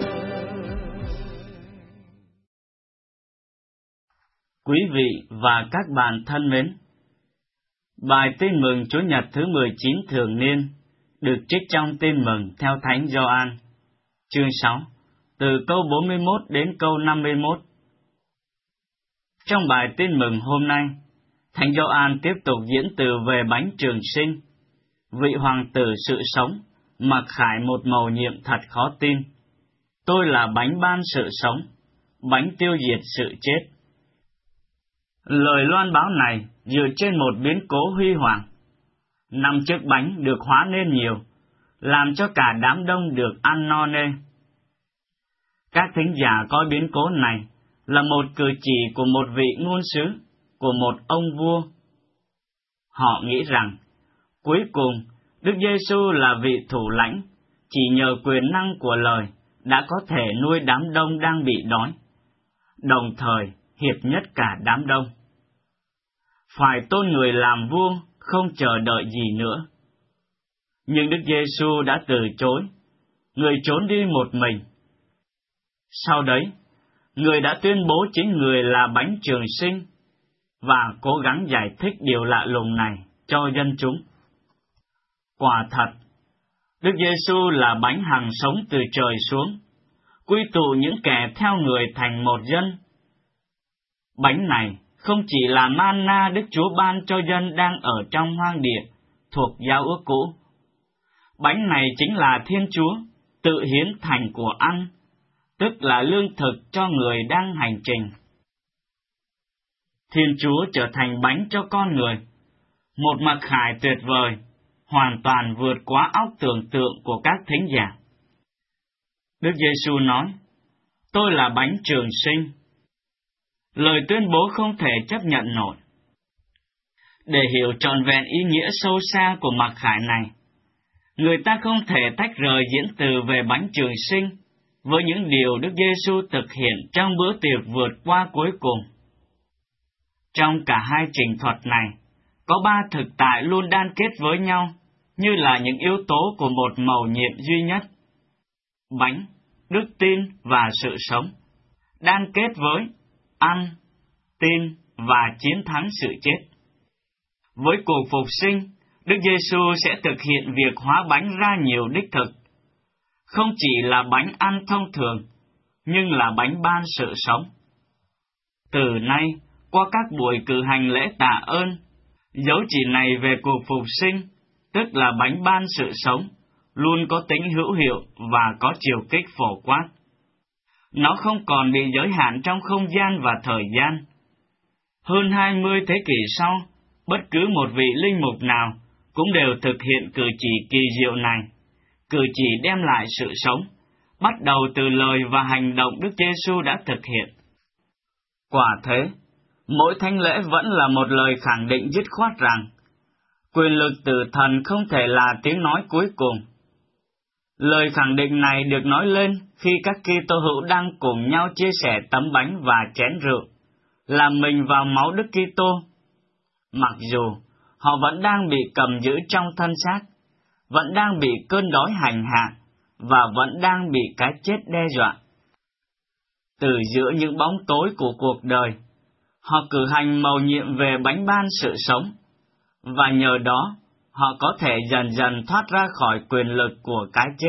Speaker 5: Quý vị và các bạn thân mến, bài tin mừng Chúa Nhật thứ mười chín thường niên được trích trong tin mừng theo Thánh Gioan, chương sáu, từ câu bốn mươi mốt đến câu năm mươi mốt. Trong bài tin mừng hôm nay, Thánh Gioan tiếp tục diễn từ về bánh trường sinh, vị hoàng tử sự sống, mặc khải một mầu nhiệm thật khó tin. Tôi là bánh ban sự sống, bánh tiêu diệt sự chết. Lời loan báo này dựa trên một biến cố huy hoàng. Năm chiếc bánh được hóa nên nhiều, làm cho cả đám đông được ăn no nê. Các thính giả coi biến cố này là một cử chỉ của một vị ngôn sứ, của một ông vua. Họ nghĩ rằng, cuối cùng, Đức Giê-xu là vị thủ lãnh, chỉ nhờ quyền năng của lời đã có thể nuôi đám đông đang bị đói, đồng thời hiệp nhất cả đám đông. Phải tôn người làm vua, không chờ đợi gì nữa. Nhưng Đức Giê-xu đã từ chối, người trốn đi một mình. Sau đấy, người đã tuyên bố chính người là bánh trường sinh, và cố gắng giải thích điều lạ lùng này cho dân chúng. Quả thật, Đức Giê-xu là bánh hằng sống từ trời xuống, quy tụ những kẻ theo người thành một dân. Bánh này không chỉ là manna Đức Chúa ban cho dân đang ở trong hoang địa, thuộc giao ước cũ. Bánh này chính là Thiên Chúa, tự hiến thành của ăn, tức là lương thực cho người đang hành trình. Thiên Chúa trở thành bánh cho con người, một mặc khải tuyệt vời, hoàn toàn vượt quá óc tưởng tượng của các thính giả. Đức Giê-xu nói, tôi là bánh trường sinh. Lời tuyên bố không thể chấp nhận nổi. Để hiểu trọn vẹn ý nghĩa sâu xa của mặc khải này, người ta không thể tách rời diễn từ về bánh trường sinh với những điều Đức Giê-xu thực hiện trong bữa tiệc vượt qua cuối cùng. Trong cả hai trình thuật này, có ba thực tại luôn đan kết với nhau, như là những yếu tố của một mầu nhiệm duy nhất. Bánh, đức tin và sự sống, đan kết với ăn, tin và chiến thắng sự chết. Với cuộc phục sinh, Đức Giê-xu sẽ thực hiện việc hóa bánh ra nhiều đích thực. Không chỉ là bánh ăn thông thường, nhưng là bánh ban sự sống. Từ nay, qua các buổi cử hành lễ tạ ơn, dấu chỉ này về cuộc phục sinh, tức là bánh ban sự sống, luôn có tính hữu hiệu và có chiều kích phổ quát. Nó không còn bị giới hạn trong không gian và thời gian, Hơn hai mươi thế kỷ sau, bất cứ một vị linh mục nào cũng đều thực hiện cử chỉ kỳ diệu này. Cử chỉ đem lại sự sống, bắt đầu từ lời và hành động Đức Giêsu đã thực hiện. Quả thế, mỗi thánh lễ vẫn là một lời khẳng định dứt khoát rằng, quyền lực từ thần không thể là tiếng nói cuối cùng. Lời khẳng định này được nói lên khi các Kitô hữu đang cùng nhau chia sẻ tấm bánh và chén rượu, làm mình vào máu Đức Kitô. Mặc dù họ vẫn đang bị cầm giữ trong thân xác, vẫn đang bị cơn đói hành hạ, và vẫn đang bị cái chết đe dọa. Từ giữa những bóng tối của cuộc đời, họ cử hành mầu nhiệm về bánh ban sự sống, và nhờ đó họ có thể dần dần thoát ra khỏi quyền lực của cái chết.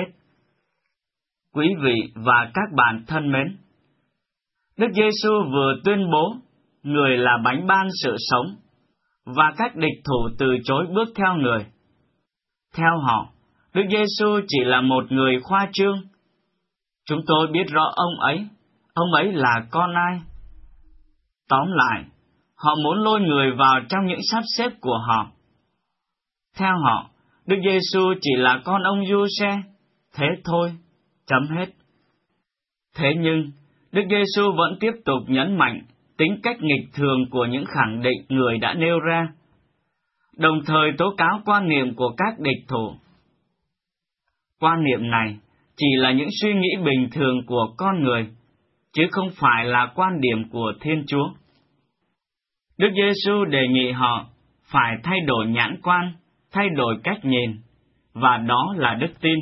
Speaker 5: Quý vị và các bạn thân mến, Đức Giêsu vừa tuyên bố người là bánh ban sự sống, và các địch thủ từ chối bước theo người. Theo họ, Đức Giêsu chỉ là một người khoa trương. Chúng tôi biết rõ ông ấy, ông ấy là con ai. Tóm lại, họ muốn lôi người vào trong những sắp xếp của họ. Theo họ, Đức Giêsu chỉ là con ông Giuse, thế thôi, chấm hết. Thế nhưng, Đức Giêsu vẫn tiếp tục nhấn mạnh tính cách nghịch thường của những khẳng định người đã nêu ra, đồng thời tố cáo quan niệm của các địch thủ. Quan niệm này chỉ là những suy nghĩ bình thường của con người, chứ không phải là quan điểm của Thiên Chúa. Đức Giêsu đề nghị họ phải thay đổi nhãn quan, thay đổi cách nhìn, và đó là đức tin.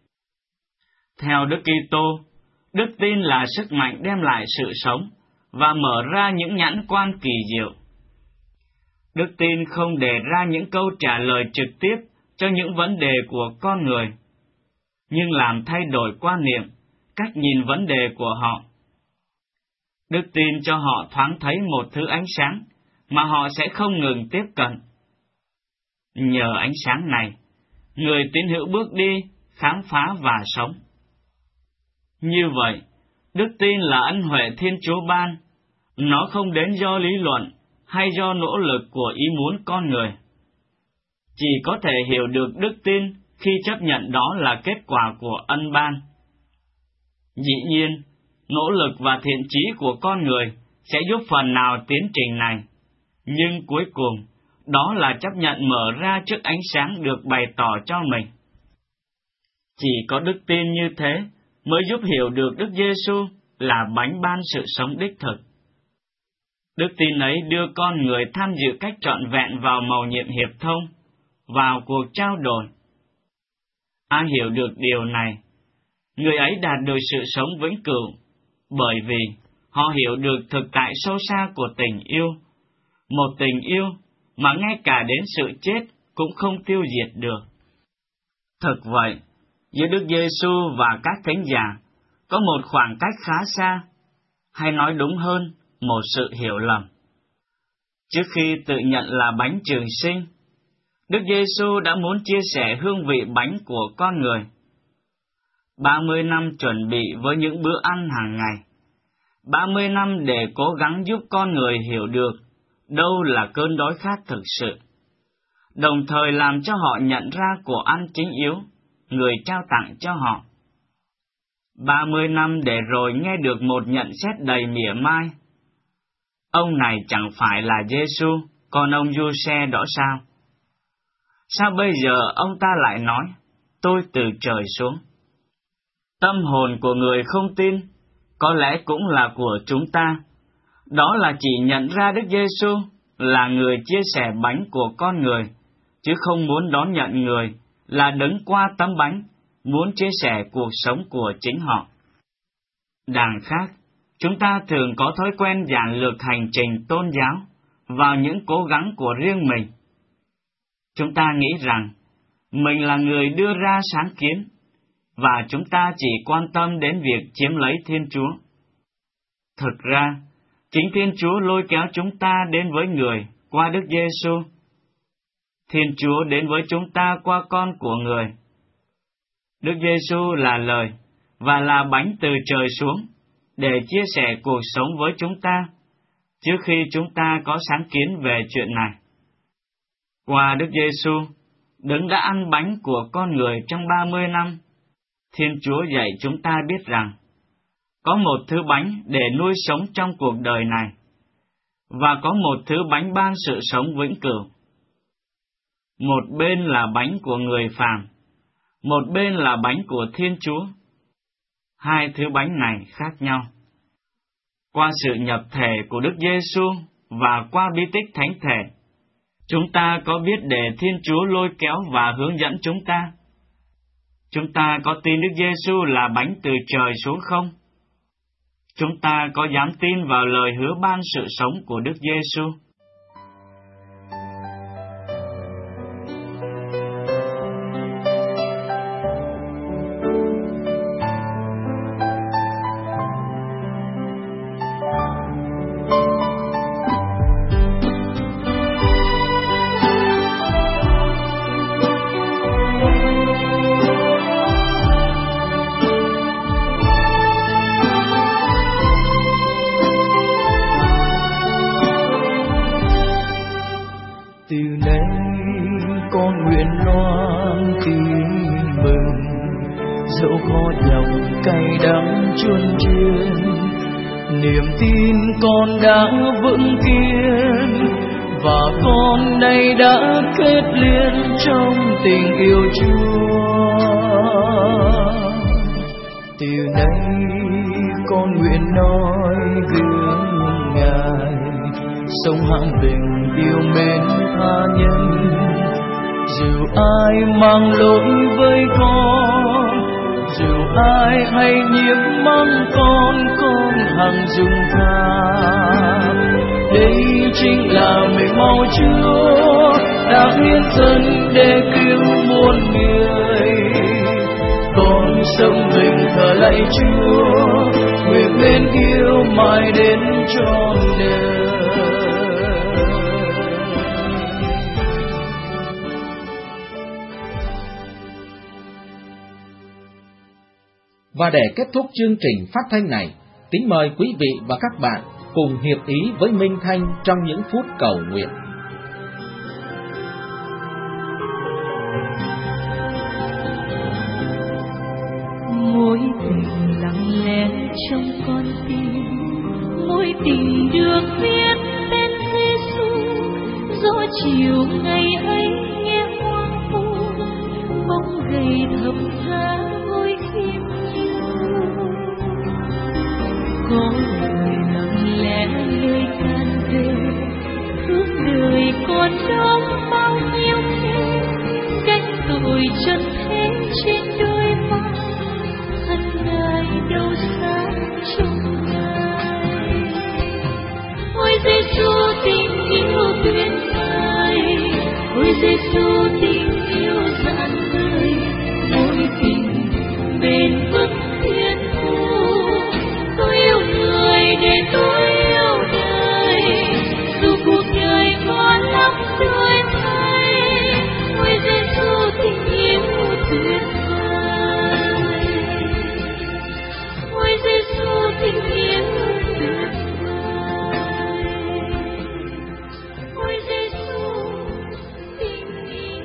Speaker 5: Theo Đức Kitô, đức tin là sức mạnh đem lại sự sống và mở ra những nhãn quan kỳ diệu. Đức tin không đề ra những câu trả lời trực tiếp cho những vấn đề của con người, nhưng làm thay đổi quan niệm, cách nhìn vấn đề của họ. Đức tin cho họ thoáng thấy một thứ ánh sáng mà họ sẽ không ngừng tiếp cận. Nhờ ánh sáng này, người tín hữu bước đi, khám phá và sống. Như vậy, đức tin là ân huệ Thiên Chúa ban, nó không đến do lý luận hay do nỗ lực của ý muốn con người. Chỉ có thể hiểu được đức tin khi chấp nhận đó là kết quả của ân ban. Dĩ nhiên, nỗ lực và thiện chí của con người sẽ giúp phần nào tiến trình này, nhưng cuối cùng, đó là chấp nhận mở ra trước ánh sáng được bày tỏ cho mình. Chỉ có đức tin như thế mới giúp hiểu được Đức Giêsu là bánh ban sự sống đích thực. Đức tin ấy đưa con người tham dự cách trọn vẹn vào mầu nhiệm hiệp thông, vào cuộc trao đổi. Ai hiểu được điều này, người ấy đạt được sự sống vĩnh cửu, bởi vì họ hiểu được thực tại sâu xa của tình yêu, một tình yêu mà ngay cả đến sự chết cũng không tiêu diệt được. Thực vậy, giữa Đức Giêsu và các thánh giả có một khoảng cách khá xa, hay nói đúng hơn, một sự hiểu lầm. Trước khi tự nhận là bánh trường sinh, Đức Giêsu đã muốn chia sẻ hương vị bánh của con người. ba mươi năm chuẩn bị với những bữa ăn hàng ngày, ba mươi năm để cố gắng giúp con người hiểu được đâu là cơn đói khát thực sự, đồng thời làm cho họ nhận ra của ăn chính yếu, người trao tặng cho họ. ba mươi năm để rồi nghe được một nhận xét đầy mỉa mai. Ông này chẳng phải là Giêsu, con ông Giuse đó sao? Sao bây giờ ông ta lại nói, tôi từ trời xuống? Tâm hồn của người không tin, có lẽ cũng là của chúng ta, đó là chỉ nhận ra Đức Giêsu là người chia sẻ bánh của con người, chứ không muốn đón nhận người là đấng qua tấm bánh, muốn chia sẻ cuộc sống của chính họ. Đằng khác, chúng ta thường có thói quen giản lược hành trình tôn giáo vào những cố gắng của riêng mình. Chúng ta nghĩ rằng mình là người đưa ra sáng kiến, và chúng ta chỉ quan tâm đến việc chiếm lấy Thiên Chúa. Thực ra, chính Thiên Chúa lôi kéo chúng ta đến với người qua Đức Giêsu. Thiên Chúa đến với chúng ta qua con của người. Đức Giêsu là lời và là bánh từ trời xuống để chia sẻ cuộc sống với chúng ta, trước khi chúng ta có sáng kiến về chuyện này. Qua Đức Giêsu, Đấng đã ăn bánh của con người trong ba mươi năm, Thiên Chúa dạy chúng ta biết rằng có một thứ bánh để nuôi sống trong cuộc đời này, và có một thứ bánh ban sự sống vĩnh cửu. Một bên là bánh của người phàm, một bên là bánh của Thiên Chúa. Hai thứ bánh này khác nhau. Qua sự nhập thể của Đức Giêsu và qua bí tích thánh thể, chúng ta có biết để Thiên Chúa lôi kéo và hướng dẫn chúng ta? Chúng ta có tin Đức Giêsu là bánh từ trời xuống không? Chúng ta có dám tin vào lời hứa ban sự sống của Đức Giêsu?
Speaker 3: Niềm tin con đã vững kiên và con nay đã kết liên trong tình yêu Chúa. Từ nay con nguyện nói gương Ngài, sống hăng tình yêu mến tha nhân. Dù ai mang lỗi với con, dù ai hay nhiễm mắng con, con hằng dung tha. Đây chính là mệnh máu Chúa đã hiến thân để cứu muôn người. Con sống mình thờ lạy Chúa, nguyện mến yêu mãi đến trọn đời.
Speaker 1: Và để kết thúc chương trình phát thanh này, kính mời quý vị và các bạn cùng hiệp ý với Minh Thanh trong những phút cầu nguyện.
Speaker 6: Mối tình lặng lẽ trong con tim, mối tình được viết tên Giêsu. Gió chiều ngày ấy nghe hoang vu, bóng gầy thập tha ngồi khiêm nhường. Có người lặng lẽ lời can về, ước đời còn đong bao nhiêu thế, gánh tội trần thế trên đôi vai. Hận Ngài đâu xa trong Ngài. Ôi Giêsu tình yêu tuyệt vời, ôi Giêsu tình yêu dạn người, mối tình bền vững thiên thu. Tôi yêu người để tôi yêu đời, dù cuộc đời có lắm đổi thay. Ôi Giêsu tình yêu tuyệt vời, ôi Giêsu tình yêu tuyệt vời, ôi Giêsu tình yêu.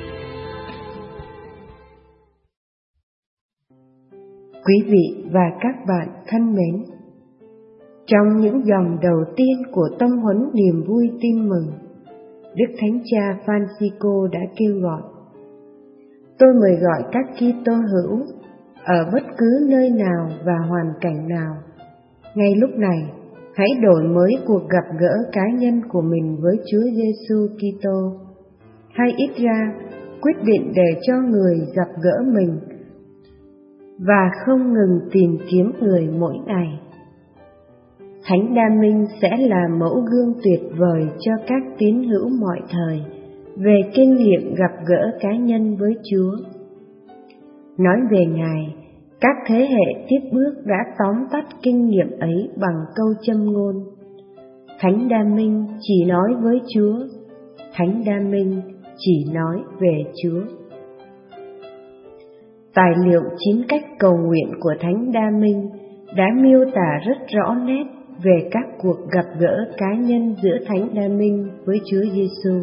Speaker 7: Quý vị và các bạn thân mến, trong những dòng đầu tiên của tông huấn niềm vui tin mừng, Đức Thánh Cha Francisco đã kêu gọi: tôi mời gọi các Kitô hữu ở bất cứ nơi nào và hoàn cảnh nào, ngay lúc này hãy đổi mới cuộc gặp gỡ cá nhân của mình với Chúa Giêsu Kitô, hay ít ra quyết định để cho người gặp gỡ mình và không ngừng tìm kiếm người mỗi ngày. Thánh Đa Minh sẽ là mẫu gương tuyệt vời cho các tín hữu mọi thời về kinh nghiệm gặp gỡ cá nhân với Chúa. Nói về Ngài, các thế hệ tiếp bước đã tóm tắt kinh nghiệm ấy bằng câu châm ngôn: Thánh Đa Minh chỉ nói với Chúa, Thánh Đa Minh chỉ nói về Chúa. Tài liệu chín cách cầu nguyện của Thánh Đa Minh đã miêu tả rất rõ nét về các cuộc gặp gỡ cá nhân giữa Thánh Đa Minh với Chúa Giêsu.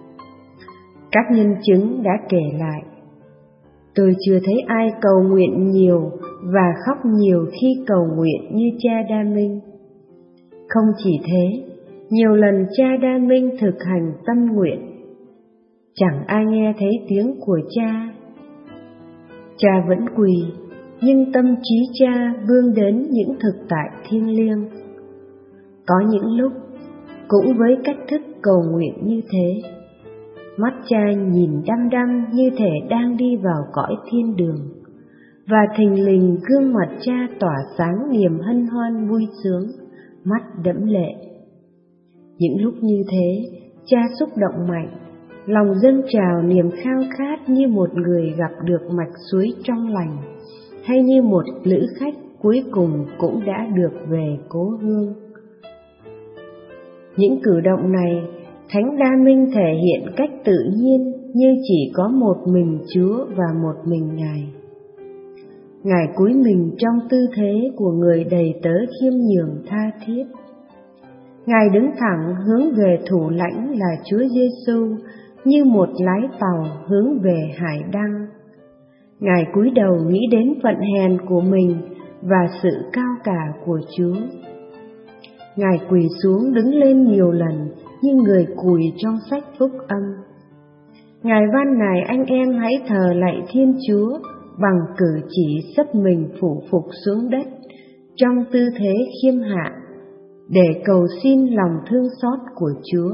Speaker 7: Các nhân chứng đã kể lại: tôi chưa thấy ai cầu nguyện nhiều và khóc nhiều khi cầu nguyện như cha Đa Minh. Không chỉ thế, nhiều lần cha Đa Minh thực hành tâm nguyện, chẳng ai nghe thấy tiếng của cha. Cha vẫn quỳ, nhưng tâm trí cha vươn đến những thực tại thiêng liêng. Có những lúc, cũng với cách thức cầu nguyện như thế, mắt cha nhìn đăm đăm như thể đang đi vào cõi thiên đường, và thình lình gương mặt cha tỏa sáng niềm hân hoan vui sướng, mắt đẫm lệ. Những lúc như thế, cha xúc động mạnh, lòng dâng trào niềm khao khát như một người gặp được mạch suối trong lành, hay như một lữ khách cuối cùng cũng đã được về cố hương. Những cử động này, Thánh Đa Minh thể hiện cách tự nhiên như chỉ có một mình Chúa và một mình Ngài. Ngài cúi mình trong tư thế của người đầy tớ khiêm nhường tha thiết. Ngài đứng thẳng hướng về thủ lãnh là Chúa Giêsu như một lái tàu hướng về hải đăng. Ngài cúi đầu nghĩ đến phận hèn của mình và sự cao cả của Chúa. Ngài quỳ xuống đứng lên nhiều lần như người cùi trong sách Phúc Âm. Ngài van nài anh em hãy thờ lạy Thiên Chúa bằng cử chỉ sấp mình phủ phục xuống đất trong tư thế khiêm hạ để cầu xin lòng thương xót của Chúa.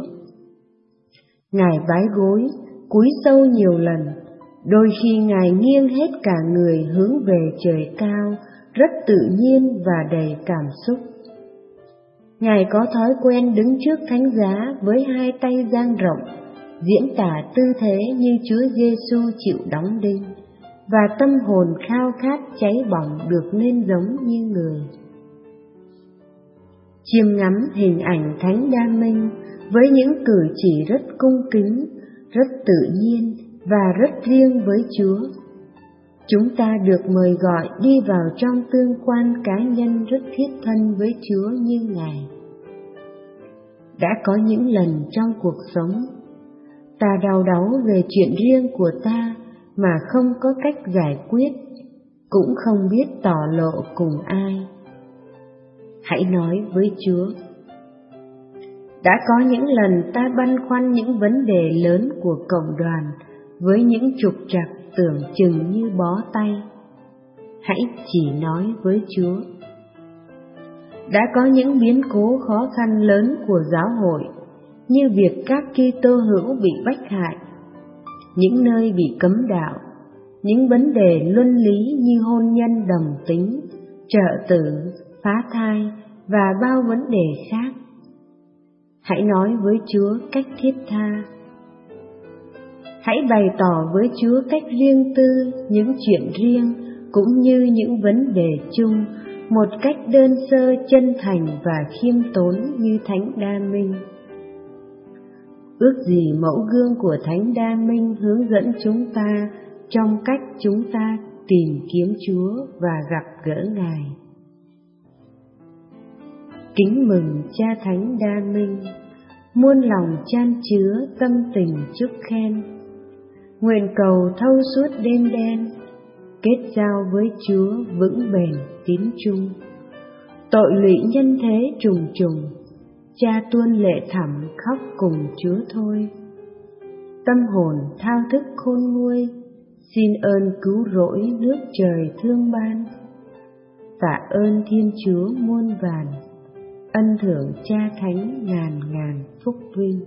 Speaker 7: Ngài vái gối, cúi sâu nhiều lần, đôi khi Ngài nghiêng hết cả người hướng về trời cao, rất tự nhiên và đầy cảm xúc. Ngài có thói quen đứng trước thánh giá với hai tay dang rộng, diễn tả tư thế như Chúa Giêsu chịu đóng đinh, và tâm hồn khao khát cháy bỏng được nên giống như người. Chiêm ngắm hình ảnh Thánh Đa Minh với những cử chỉ rất cung kính, rất tự nhiên và rất riêng với Chúa, chúng ta được mời gọi đi vào trong tương quan cá nhân rất thiết thân với Chúa như Ngài. Đã có những lần trong cuộc sống, ta đau đáu về chuyện riêng của ta mà không có cách giải quyết, cũng không biết tỏ lộ cùng ai. Hãy nói với Chúa. Đã có những lần ta băn khoăn những vấn đề lớn của cộng đoàn với những trục trặc tưởng chừng như bó tay. Hãy chỉ nói với Chúa. Đã có những biến cố khó khăn lớn của giáo hội, như việc các Kitô hữu bị bách hại, những nơi bị cấm đạo, những vấn đề luân lý như hôn nhân đồng tính, trợ tử, phá thai và bao vấn đề khác. Hãy nói với Chúa cách thiết tha. Hãy bày tỏ với Chúa cách riêng tư những chuyện riêng cũng như những vấn đề chung, một cách đơn sơ, chân thành và khiêm tốn như Thánh Đa Minh. Ước gì mẫu gương của Thánh Đa Minh hướng dẫn chúng ta trong cách chúng ta tìm kiếm Chúa và gặp gỡ Ngài. Kính mừng Cha Thánh Đa Minh, muôn lòng chan chứa tâm tình chúc khen. Nguyện cầu thâu suốt đêm đen, kết giao với Chúa vững bền tín chung. Tội lụy nhân thế trùng trùng, cha tuôn lệ thẳm khóc cùng Chúa thôi. Tâm hồn thao thức khôn nguôi, xin ơn cứu rỗi nước trời thương ban. Tạ ơn Thiên Chúa muôn vàn, ân thưởng Cha Thánh ngàn ngàn phúc vinh.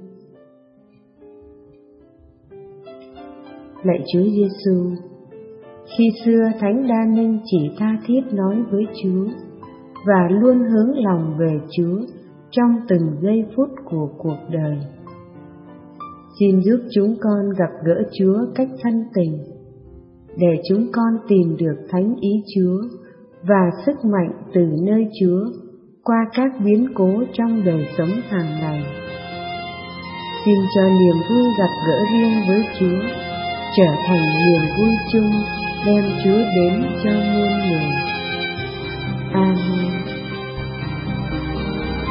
Speaker 7: Lạy Chúa Giêsu, khi xưa Thánh Đa Minh chỉ tha thiết nói với Chúa và luôn hướng lòng về Chúa trong từng giây phút của cuộc đời. Xin giúp chúng con gặp gỡ Chúa cách thân tình, để chúng con tìm được thánh ý Chúa và sức mạnh từ nơi Chúa qua các biến cố trong đời sống hàng ngày. Xin cho niềm vui gặp gỡ riêng với Chúa trở thành niềm vui chung, đem Chúa đến cho muôn người. Amen.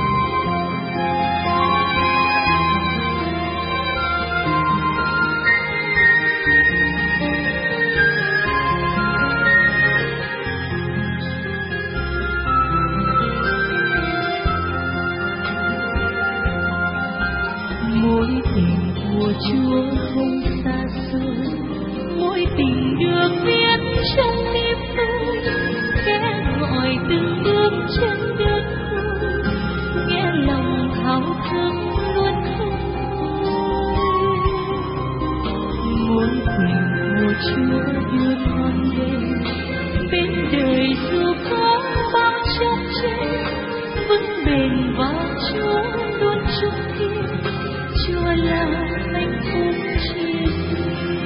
Speaker 6: thức luôn không thôi. Muốn tình của Chúa đưa con đến bên đời dù có bao chốc chênh, vững bền vào Chúa luôn chung kiên. Chúa là hạnh phúc chia sẻ.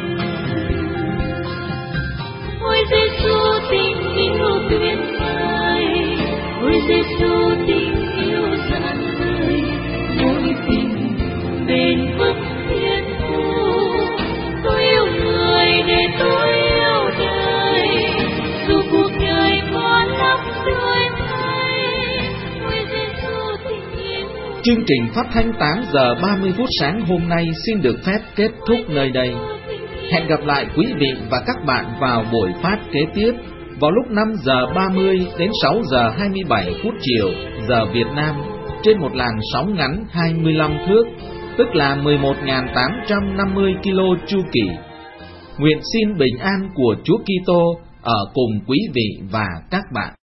Speaker 6: Ôi Giêsu tình yêu tuyệt vời, ôi Giêsu tình yêu rạng ngời, mỗi tình bền vững thiên thu. Tôi yêu người để tôi yêu đời, dù cuộc đời có lắm đổi thay. Ôi Giêsu tình yêu.
Speaker 1: Chương trình phát thanh tám giờ ba mươi phút sáng hôm nay xin được phép kết thúc nơi đây. Hẹn gặp lại quý vị và các bạn vào buổi phát kế tiếp vào lúc năm giờ ba mươi đến sáu giờ hai mươi bảy phút chiều giờ Việt Nam trên một làn sóng ngắn hai mươi lăm thước, tức là mười một nghìn tám trăm năm mươi ki lô chu kỳ. Nguyện xin bình an của Chúa Kitô ở cùng quý vị và các bạn.